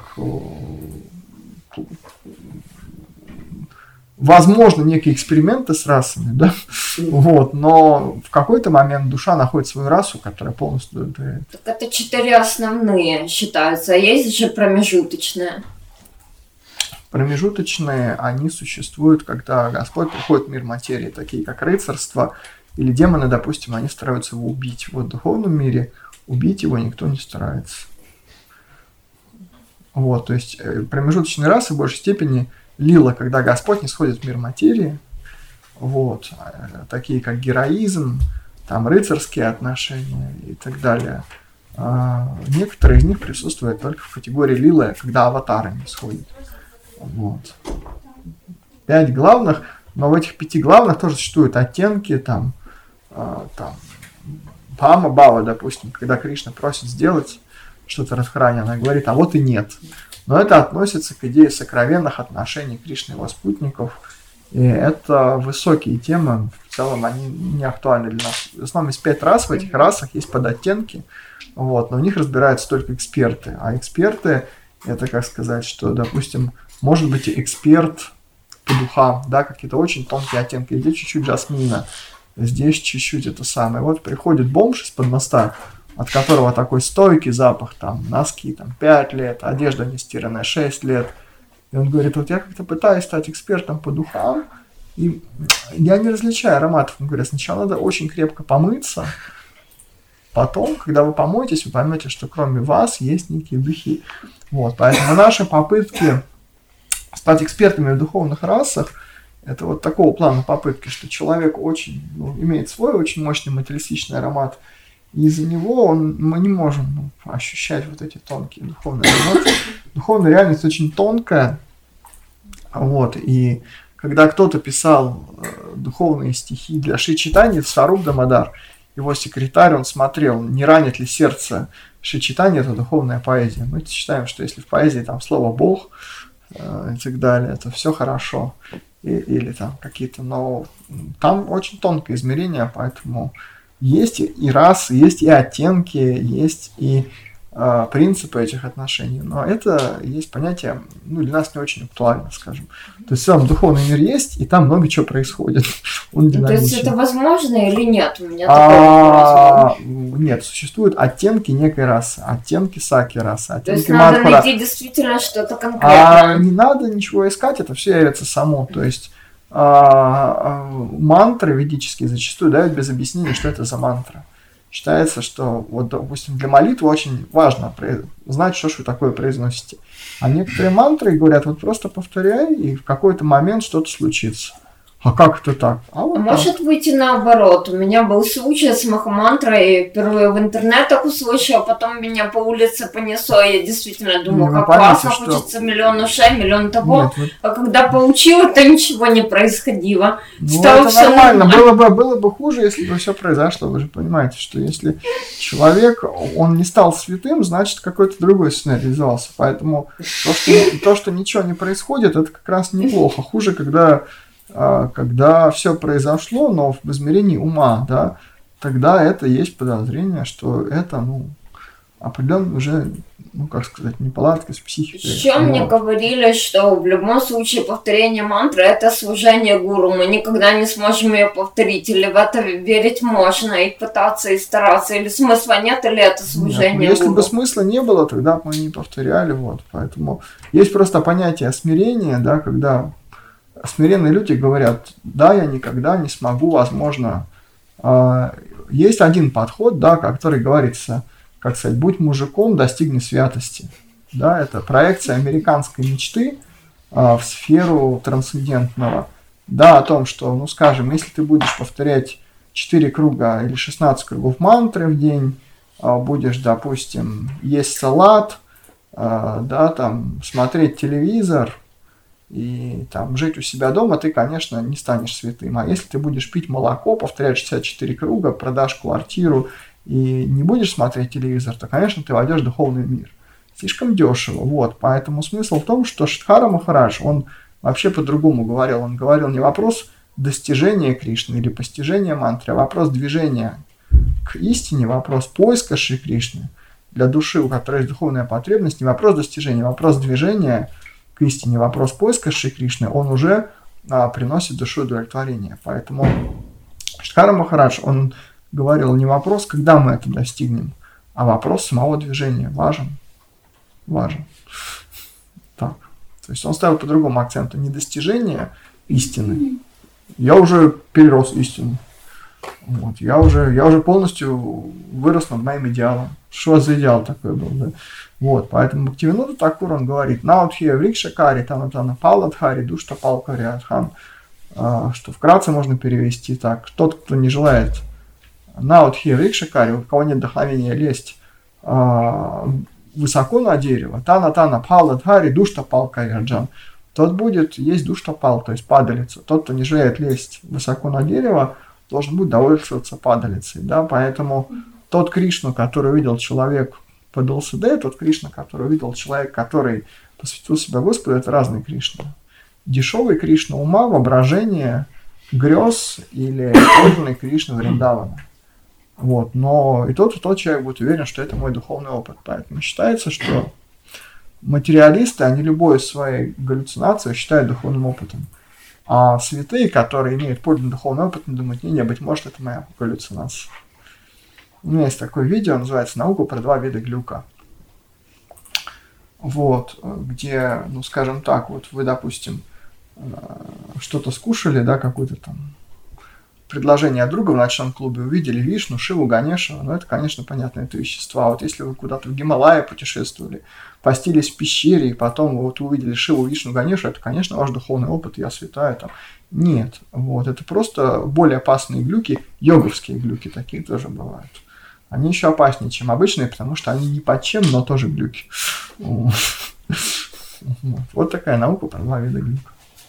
возможно, некие эксперименты с расами, да, вот, но в какой-то момент душа находит свою расу, которая полностью удовлетворяет. Так это четыре основные считаются, а есть же промежуточные. Промежуточные, они существуют, когда Господь приходит в мир материи, такие как рыцарство или демоны, допустим, они стараются его убить. Вот в духовном мире убить его никто не старается. Вот, то есть промежуточные расы в большей степени лила, когда Господь не сходит в мир материи, вот, такие как героизм, там рыцарские отношения и так далее. А некоторые из них присутствуют только в категории лилы, когда аватары не сходят. Вот. Пять главных, но в этих пяти главных тоже существуют оттенки, там, а, там Бхама Бава, допустим, когда Кришна просит сделать что-то Радхарани, она говорит, а вот и нет. Но это относится к идее сокровенных отношений Кришны и его спутников. И это высокие темы, в целом они не актуальны для нас. В основном есть пять рас, в этих расах есть подоттенки, вот, но в них разбираются только эксперты. А эксперты, это как сказать, что, допустим, может быть эксперт по духам, да, какие-то очень тонкие оттенки. Здесь чуть-чуть жасмина, здесь чуть-чуть это самое. Вот приходит бомж из-под моста, от которого такой стойкий запах, там, носки, там, пять лет, одежда не стиранная, шесть лет. И он говорит, вот я как-то пытаюсь стать экспертом по духам, и я не различаю ароматов. Он говорит, сначала надо очень крепко помыться, потом, когда вы помоетесь, вы поймете, что кроме вас есть некие духи. Вот, поэтому наши попытки стать экспертами в духовных расах, это вот такого плана попытки, что человек очень, ну, имеет свой очень мощный материалистичный аромат, и из-за него он, мы не можем, ну, ощущать вот эти тонкие духовные эмоции. Духовная реальность очень тонкая, вот, и когда кто-то писал э, духовные стихи для Шри Чайтаньи, Сваруб Дамодар, его секретарь, он смотрел, не ранит ли сердце Шри Чайтаньи, это духовная поэзия. Мы считаем, что если в поэзии там слово «Бог» э, и так далее, это все хорошо. И, или там какие-то, но там очень тонкое измерение, поэтому есть и расы, есть и оттенки, есть и э, принципы этих отношений, но это есть понятие, ну, для нас не очень актуально, скажем. То есть сам духовный мир есть, и там много чего происходит. Он То есть это возможно или нет? У меня а, такой вопрос. Нет, существуют оттенки некой расы, оттенки саки расы, оттенки То есть мадхура. надо найти действительно что-то конкретное. А не надо ничего искать, это все явится само, то есть А, а, мантры ведические зачастую дают без объяснения, что это за мантра. Считается, что, вот, допустим, для молитвы очень важно знать, что же вы такое произносите. А некоторые мантры говорят, вот просто повторяй, и в какой-то момент что-то случится. А как это так? А вот а так. Может выйти наоборот. У меня был случай с махамантрой. Впервые в интернетах услышала, потом меня по улице понесло. Я действительно думала, Ну, как поймите, классно, что- хочется миллион ушей, миллион того. Нет, вот, А когда получила, то ничего не происходило. ну, Стало это всё нормально. нормально. Было бы, было бы хуже, если бы все произошло. Вы же понимаете, что если человек, он не стал святым, значит, какой-то другой сценарий реализовался. Поэтому то что, то, что ничего не происходит, это как раз неплохо. Хуже, когда, а, когда все произошло, но в измерении ума, да, тогда это есть подозрение, что это, ну, определенно уже, ну, как сказать, неполадки с психикой. Еще мне Вот. говорили, что в любом случае повторение мантры – это служение гуру. Мы никогда не сможем ее повторить. Или в это верить можно, и пытаться, и стараться. Или смысла нет, или это Нет, служение если гуру. бы смысла не было, тогда бы мы не повторяли. Вот. Поэтому есть просто понятие смирения, да, когда смиренные люди говорят, да, я никогда не смогу, возможно. А, есть один подход, да, который говорится, как сказать, будь мужиком, достигни святости. Да, это проекция американской мечты а, в сферу трансцендентного. Да, о том, что, ну, скажем, если ты будешь повторять четыре круга или шестнадцать кругов мантры в день, а, будешь, допустим, есть салат, а, да, там, смотреть телевизор и там жить у себя дома, ты, конечно, не станешь святым. А если ты будешь пить молоко, повторять шестьдесят четыре круга, продашь квартиру и не будешь смотреть телевизор, то, конечно, ты войдешь в духовный мир. Слишком дешево. Вот. Поэтому смысл в том, что Шридхара Махарадж, он вообще по-другому говорил. Он говорил не вопрос достижения Кришны или постижения мантры, а вопрос движения к истине, вопрос поиска Шри Кришны для души, у которой есть духовная потребность, не вопрос достижения, а вопрос движения к истине, вопрос поиска Шри Кришны, он уже а, приносит душе удовлетворение. Поэтому Шридхара Махарадж, он говорил не вопрос, когда мы это достигнем, а вопрос самого движения. Важен. Важен. Так. То есть он ставил по другому акценту. Не достижение истины. Я уже перерос истину. Вот. Я, уже, я уже полностью вырос над моим идеалом. Что за идеал такой был? Да? Вот. Поэтому Бхактивинода Такур, он говорит, Наудхия Врикшакари, Танатана Паладхари, Душта Палкари Адхан, что вкратце можно перевести так. Тот, кто не желает Наудхия Врикшакари, у кого нет вдохновения лезть а, высоко на дерево, Тана-Тана Паладхари, Душта Палкари Аджан, тот будет есть душтапал, то есть падалица. Тот, кто не желает лезть высоко на дерево, должен будет довольствоваться падалицей. Да? Поэтому тот Кришну, который увидел человек под ЛСД, тот Кришна, который увидел человек, который посвятил себя Господу, это разные Кришны. Дешевый Кришна ума, воображение, грез или подлинный Кришна Вриндавана. Вот. Но и тот, и тот человек будет уверен, что это мой духовный опыт. Поэтому считается, что материалисты, они любое своей галлюцинации считают духовным опытом. А святые, которые имеют подлинный духовный опыт, думают, не, не, быть может, это моя галлюцинация. У меня есть такое видео, называется «Наука про два вида глюка». Вот, где, ну, скажем так, вот вы, допустим, что-то скушали, да, какую-то там предложение от друга в ночном клубе, увидели Вишну, Шиву, Ганешу, ну это, конечно, понятно, это вещества. Вот если вы куда-то в Гималайи путешествовали, постились в пещере, и потом вот увидели Шиву, Вишну, Ганешу, это, конечно, ваш духовный опыт, я святая там. Нет, вот, это просто более опасные глюки, йоговские глюки такие тоже бывают. Они еще опаснее, чем обычные, потому что они ни под чем, но тоже глюки. Вот такая наука про два вида глюка.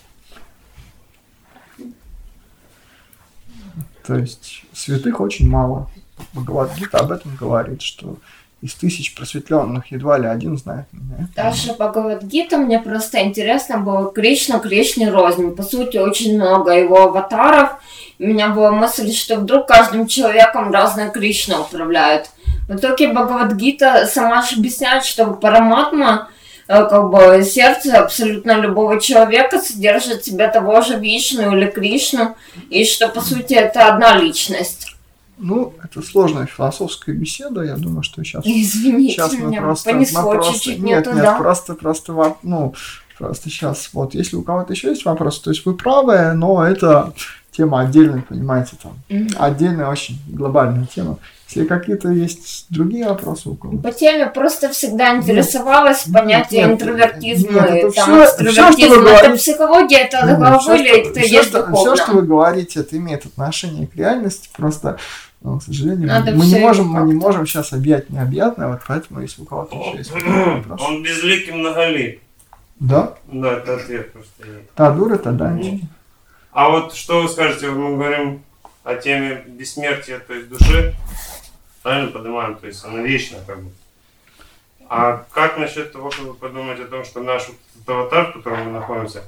То есть святых очень мало. Бхагавад-гита об этом говорит, что из тысяч просветленных едва ли один знает меня. Даже Бхагавад-гита мне просто интересно было Кришна, Кришне рознь. По сути, очень много его аватаров. У меня была мысль, что вдруг каждым человеком разная Кришна управляет. В итоге Бхагавад-гита сама же объясняет, что Параматма, как бы сердце абсолютно любого человека содержит в себе того же Вишну или Кришну, и что, по сути, это одна личность. Ну, это сложная философская беседа, я думаю, что сейчас... Извините, сейчас мы меня просто, понесло мы просто, чуть-чуть нет, не нет, туда. просто, просто, ну, просто сейчас, вот, если у кого-то еще есть вопросы, то есть вы правы, но это тема отдельная, понимаете, там, mm-hmm. отдельная, очень глобальная тема. Если какие-то есть другие вопросы у кого-то. По теме просто всегда интересовалась нет, понятие нет, интровертизма нет, нет, и там все, экстравертизма. Все, это говорите, психология, это головы, или это есть духовно. Все, что вы говорите, это имеет отношение к реальности, просто, ну, к сожалению, Надо мы не можем, как-то. мы не можем сейчас объять необъятное, вот поэтому, если у кого-то еще есть вопрос. Он безликий многолик. Да? Да, это ответ просто. Та дура, та данчик. А вот что вы скажете, мы говорим о теме бессмертия, то есть души, правильно поднимаем, то есть она вечна как бы. А как насчет того, чтобы подумать о том, что наш вот этот аватар, в котором мы находимся,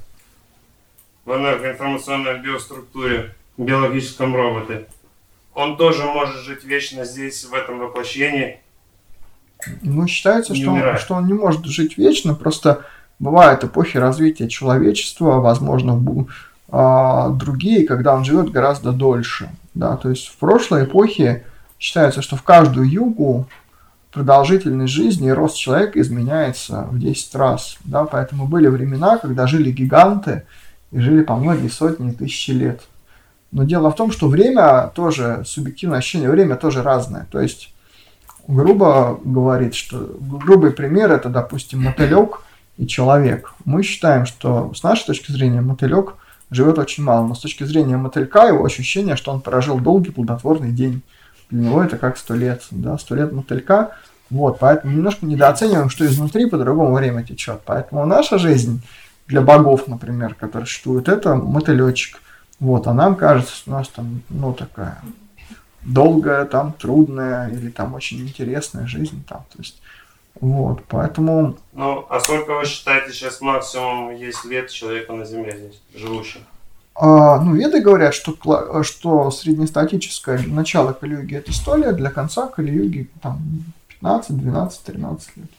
в энергоинформационной биоструктуре, биологическом роботе, он тоже может жить вечно здесь, в этом воплощении? Ну, считается, что он, что он не может жить вечно, просто бывают эпохи развития человечества, возможно, а, другие, когда он живет гораздо дольше. Да? То есть в прошлой эпохе считается, что в каждую югу продолжительность жизни и рост человека изменяется в десять раз. Да? Поэтому были времена, когда жили гиганты и жили по многие сотни тысяч лет. Но дело в том, что время тоже, субъективное ощущение, время тоже разное. То есть, грубо говорит, что грубый пример это, допустим, мотылек и человек. Мы считаем, что с нашей точки зрения мотылек живет очень мало, но с точки зрения мотылька его ощущение, что он прожил долгий плодотворный день. Для него это как сто лет, да, сто лет мотылька. Вот, поэтому немножко недооцениваем, что изнутри по-другому время течет. Поэтому наша жизнь для богов, например, которые существуют, это мотылечек. Вот, а нам кажется, что у нас там, ну, такая долгая, там, трудная или там очень интересная жизнь там, то есть, вот, поэтому... Ну, а сколько вы считаете сейчас максимум есть лет человека на Земле здесь, живущих? А, ну, веды говорят, что, что среднестатическое начало Кали-юги это сто лет, для конца Кали-юги там пятнадцать, двенадцать, тринадцать лет.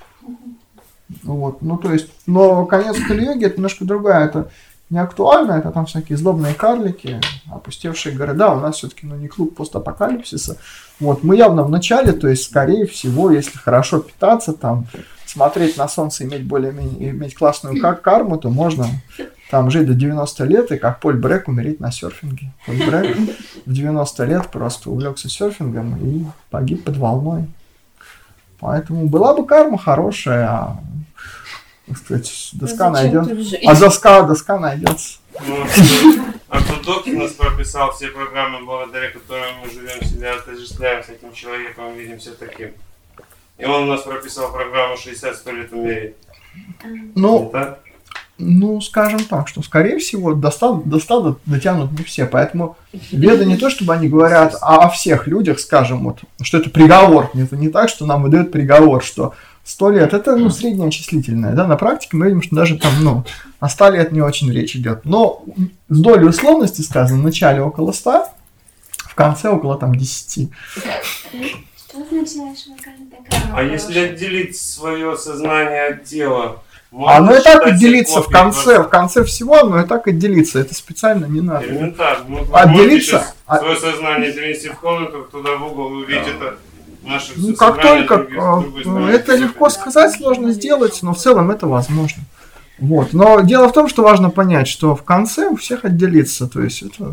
Вот, ну, то есть, но конец Кали-юги это немножко другая, это не актуально, это там всякие злобные карлики, опустевшие города, у нас все-таки, ну, не клуб постапокалипсиса. Вот, мы явно в начале, то есть, скорее всего, если хорошо питаться, там, смотреть на солнце, иметь более-менее, иметь классную кар- карму, то можно там жить до девяноста лет и как Поль Брек умереть на серфинге. Поль Брек в девяносто лет просто увлекся серфингом и погиб под волной. Поэтому была бы карма хорошая, а, так сказать, доска найдется. А доска, доска найдется. Ну, Ортодокс нас прописал все программы, благодаря которым мы живем себя, отождествляем с этим человеком, видимся таким. И он у нас прописал программу шестьдесят-сто лет умереть. Ну, ну, скажем так, что, скорее всего, до ста дотянут не все. Поэтому веды не то, чтобы они говорят о, о всех людях, скажем, вот, что это приговор. Это не так, что нам выдают приговор, что сто лет это, ну, среднее числительное. Да? На практике мы видим, что даже там, ну, о ста лет не очень речь идет. Но с долей условности сказано, в начале около ста, в конце около там десяти. Что означает, что А если отделить свое сознание от тела? Оно и так отделится в конце, в конце всего, оно и так отделится. Это специально не надо. Элементарно. Ну, отделиться. Свое сознание перенести в комнату, туда в угол, увидеть это. Наше ну, как только другой, это легко сказать, сложно сделать, но в целом это возможно. Вот. Но дело в том, что важно понять, что в конце у всех отделится. То есть это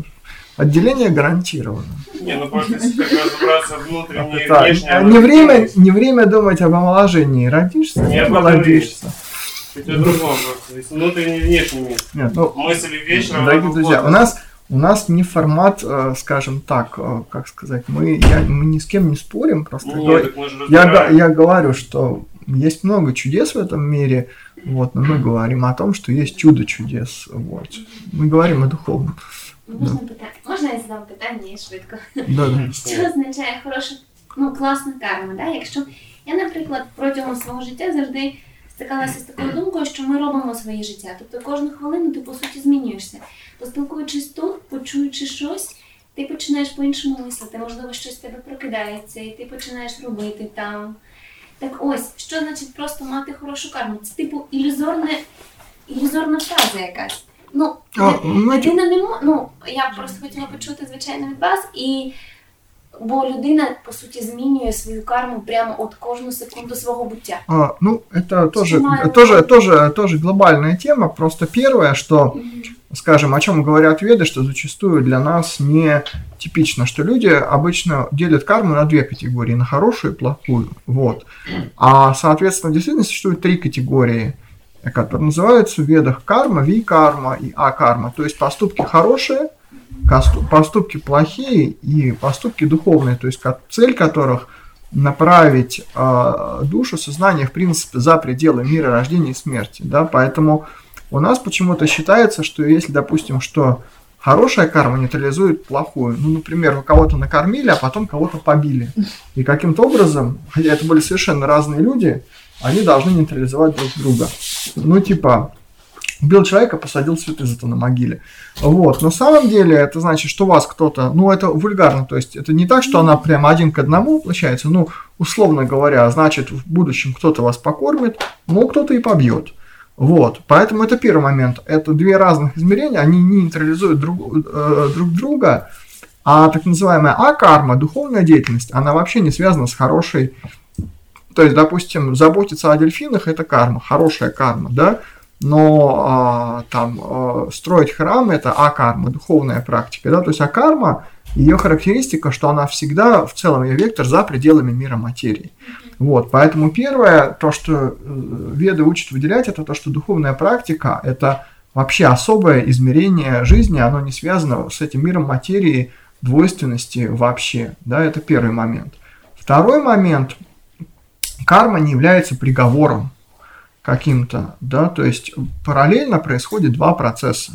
отделение гарантировано. Не, ну просто если так разобраться внутренне и Так, внешне... не, время, не время думать об омоложении. Родишься, Не не об этом молодишься. Это другом просто. Есть внутренний и внешний мир. Нет, ну, Мысли вечером... дорогие друзья, у нас, у нас не формат, э, скажем так, э, как сказать, мы, я, мы ни с кем не спорим, просто Нет, говорю- так мы же я, разбираем. го- я говорю, что есть много чудес в этом мире, вот, но мы говорим о том, что есть чудо чудес. Вот. Мы говорим о духовном. Можна питання? Можна я задам питання швидко? Да, да. Що означає хороша, ну, класна карма, да? Якщо я, наприклад, протягом свого життя завжди стикалася з такою думкою, що ми робимо своє життя. Тобто кожну хвилину ти, по суті, змінюєшся. То спілкуючись тут, почуючи щось, ти починаєш по-іншому мислити, можливо, щось в тебе прокидається, і ти починаєш робити там. Так ось, що значить просто мати хорошу карму? Це типу ілюзорне, ілюзорна фраза якась. Ну, А, знаєте, людина не може, ну, я просто хотіла почути, звичайно, від вас, і, бо людина, по суті, змінює свою карму прямо от кожну секунду свого буття. а, ну, это тоже, Снимаю. тоже, тоже, тоже глобальная тема. Просто первое, что, скажем, о чем говорят веды, что зачастую для нас не типично, что люди обычно делят карму на две категории, на хорошую и плохую. Вот. А, соответственно, в действительности существует три категории, которые называются в ведах карма, ви-карма и а-карма. То есть поступки хорошие, косту- поступки плохие и поступки духовные, то есть ко- цель которых направить э, душу, сознание, в принципе, за пределы мира рождения и смерти. Да? Поэтому у нас почему-то считается, что если, допустим, что хорошая карма нейтрализует плохую. Ну, например, вы кого-то накормили, а потом кого-то побили. И каким-то образом, хотя это были совершенно разные люди, они должны нейтрализовать друг друга. Ну, типа, убил человека, посадил цветы зато на могиле. Вот. На самом деле, это значит, что вас кто-то, ну, это вульгарно, то есть это не так, что она прямо один к одному получается, ну, условно говоря, значит, в будущем кто-то вас покормит, но кто-то и побьет. Вот, поэтому это первый момент. Это две разных измерения, они не нейтрализуют друг, э, друг друга, а так называемая а-карма, духовная деятельность, она вообще не связана с хорошей. То есть, допустим, заботиться о дельфинах – это карма, хорошая карма, да, но а, там а, строить храм – это а-карма, духовная практика, да, то есть а-карма, ее характеристика, что она всегда, в целом, ее вектор за пределами мира материи. Вот, поэтому первое, то, что веды учат выделять, это то, что духовная практика – это вообще особое измерение жизни, оно не связано с этим миром материи, двойственности вообще, да, это первый момент. Второй момент – карма не является приговором каким-то, да, то есть параллельно происходит два процесса.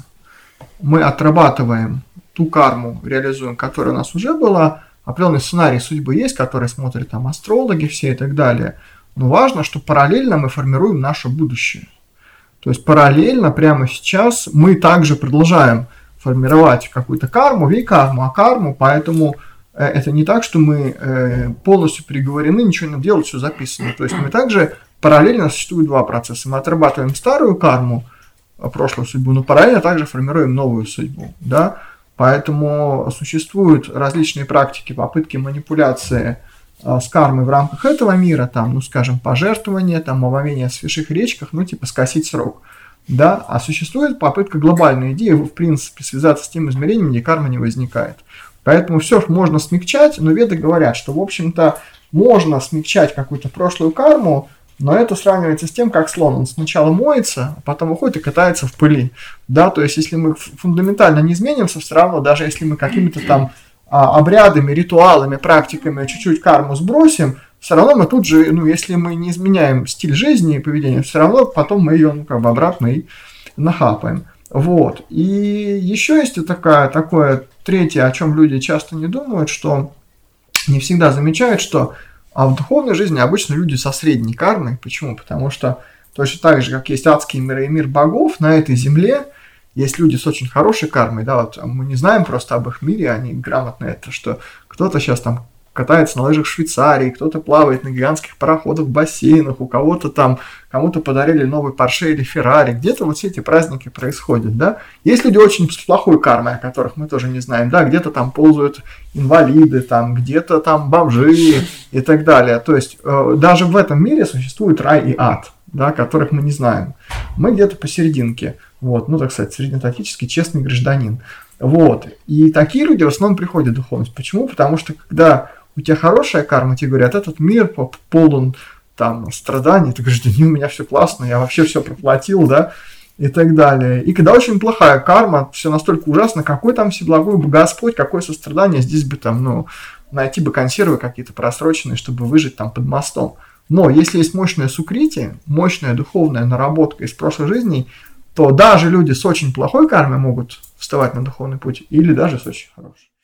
Мы отрабатываем ту карму, реализуем, которая у нас уже была, определенный сценарий судьбы есть, который смотрят там астрологи все и так далее. Но важно, что параллельно мы формируем наше будущее. То есть параллельно прямо сейчас мы также продолжаем формировать какую-то карму, ви-карму, а-карму, поэтому э, это не так, что мы э, полностью приговорены, ничего не делать, все записано. То есть мы также параллельно существуют два процесса. Мы отрабатываем старую карму, прошлую судьбу, но параллельно также формируем новую судьбу, да. Поэтому существуют различные практики, попытки манипуляции а, с кармой в рамках этого мира, там, ну, скажем, пожертвование, там, омовение в святых речках, ну, типа, скосить срок, да, а существует попытка глобальной идеи, в принципе, связаться с тем измерением, где карма не возникает. Поэтому все можно смягчать, но веды говорят, что, в общем-то, можно смягчать какую-то прошлую карму, но это сравнивается с тем, как слон. Он сначала моется, а потом уходит и катается в пыли. Да, то есть, если мы фундаментально не изменимся, все равно, даже если мы какими-то там а, обрядами, ритуалами, практиками чуть-чуть карму сбросим, все равно мы тут же, ну, если мы не изменяем стиль жизни и поведения, все равно потом мы ее, ну, как бы обратно и нахапаем. Вот. И еще есть такая, такое третье, о чем люди часто не думают, что не всегда замечают, что а в духовной жизни обычно люди со средней кармой. Почему? Потому что точно так же, как есть адские миры и мир богов, на этой земле есть люди с очень хорошей кармой. Да, вот мы не знаем просто об их мире, они грамотно это, что кто-то сейчас там катается на лыжах в Швейцарии, кто-то плавает на гигантских пароходах в бассейнах, у кого-то там, кому-то подарили новый Порше или Феррари, где-то вот все эти праздники происходят, да. Есть люди очень с плохой кармой, о которых мы тоже не знаем, да, где-то там ползают инвалиды, там, где-то там бомжи и так далее. То есть э, даже в этом мире существует рай и ад, да, которых мы не знаем. Мы где-то посерединке, вот, ну, так сказать, среднестатистический честный гражданин. Вот. И такие люди в основном приходят в духовность. Почему? Потому что когда у тебя хорошая карма, тебе говорят, этот мир полон там страданий, ты говоришь, да не, у меня все классно, я вообще все проплатил, да, и так далее. И когда очень плохая карма, все настолько ужасно, какой там всеблагой бы Господь, какое сострадание, здесь бы там, ну, найти бы консервы какие-то просроченные, чтобы выжить там под мостом. Но если есть мощное сукрити, мощная духовная наработка из прошлой жизни, то даже люди с очень плохой кармой могут вставать на духовный путь или даже с очень хорошей.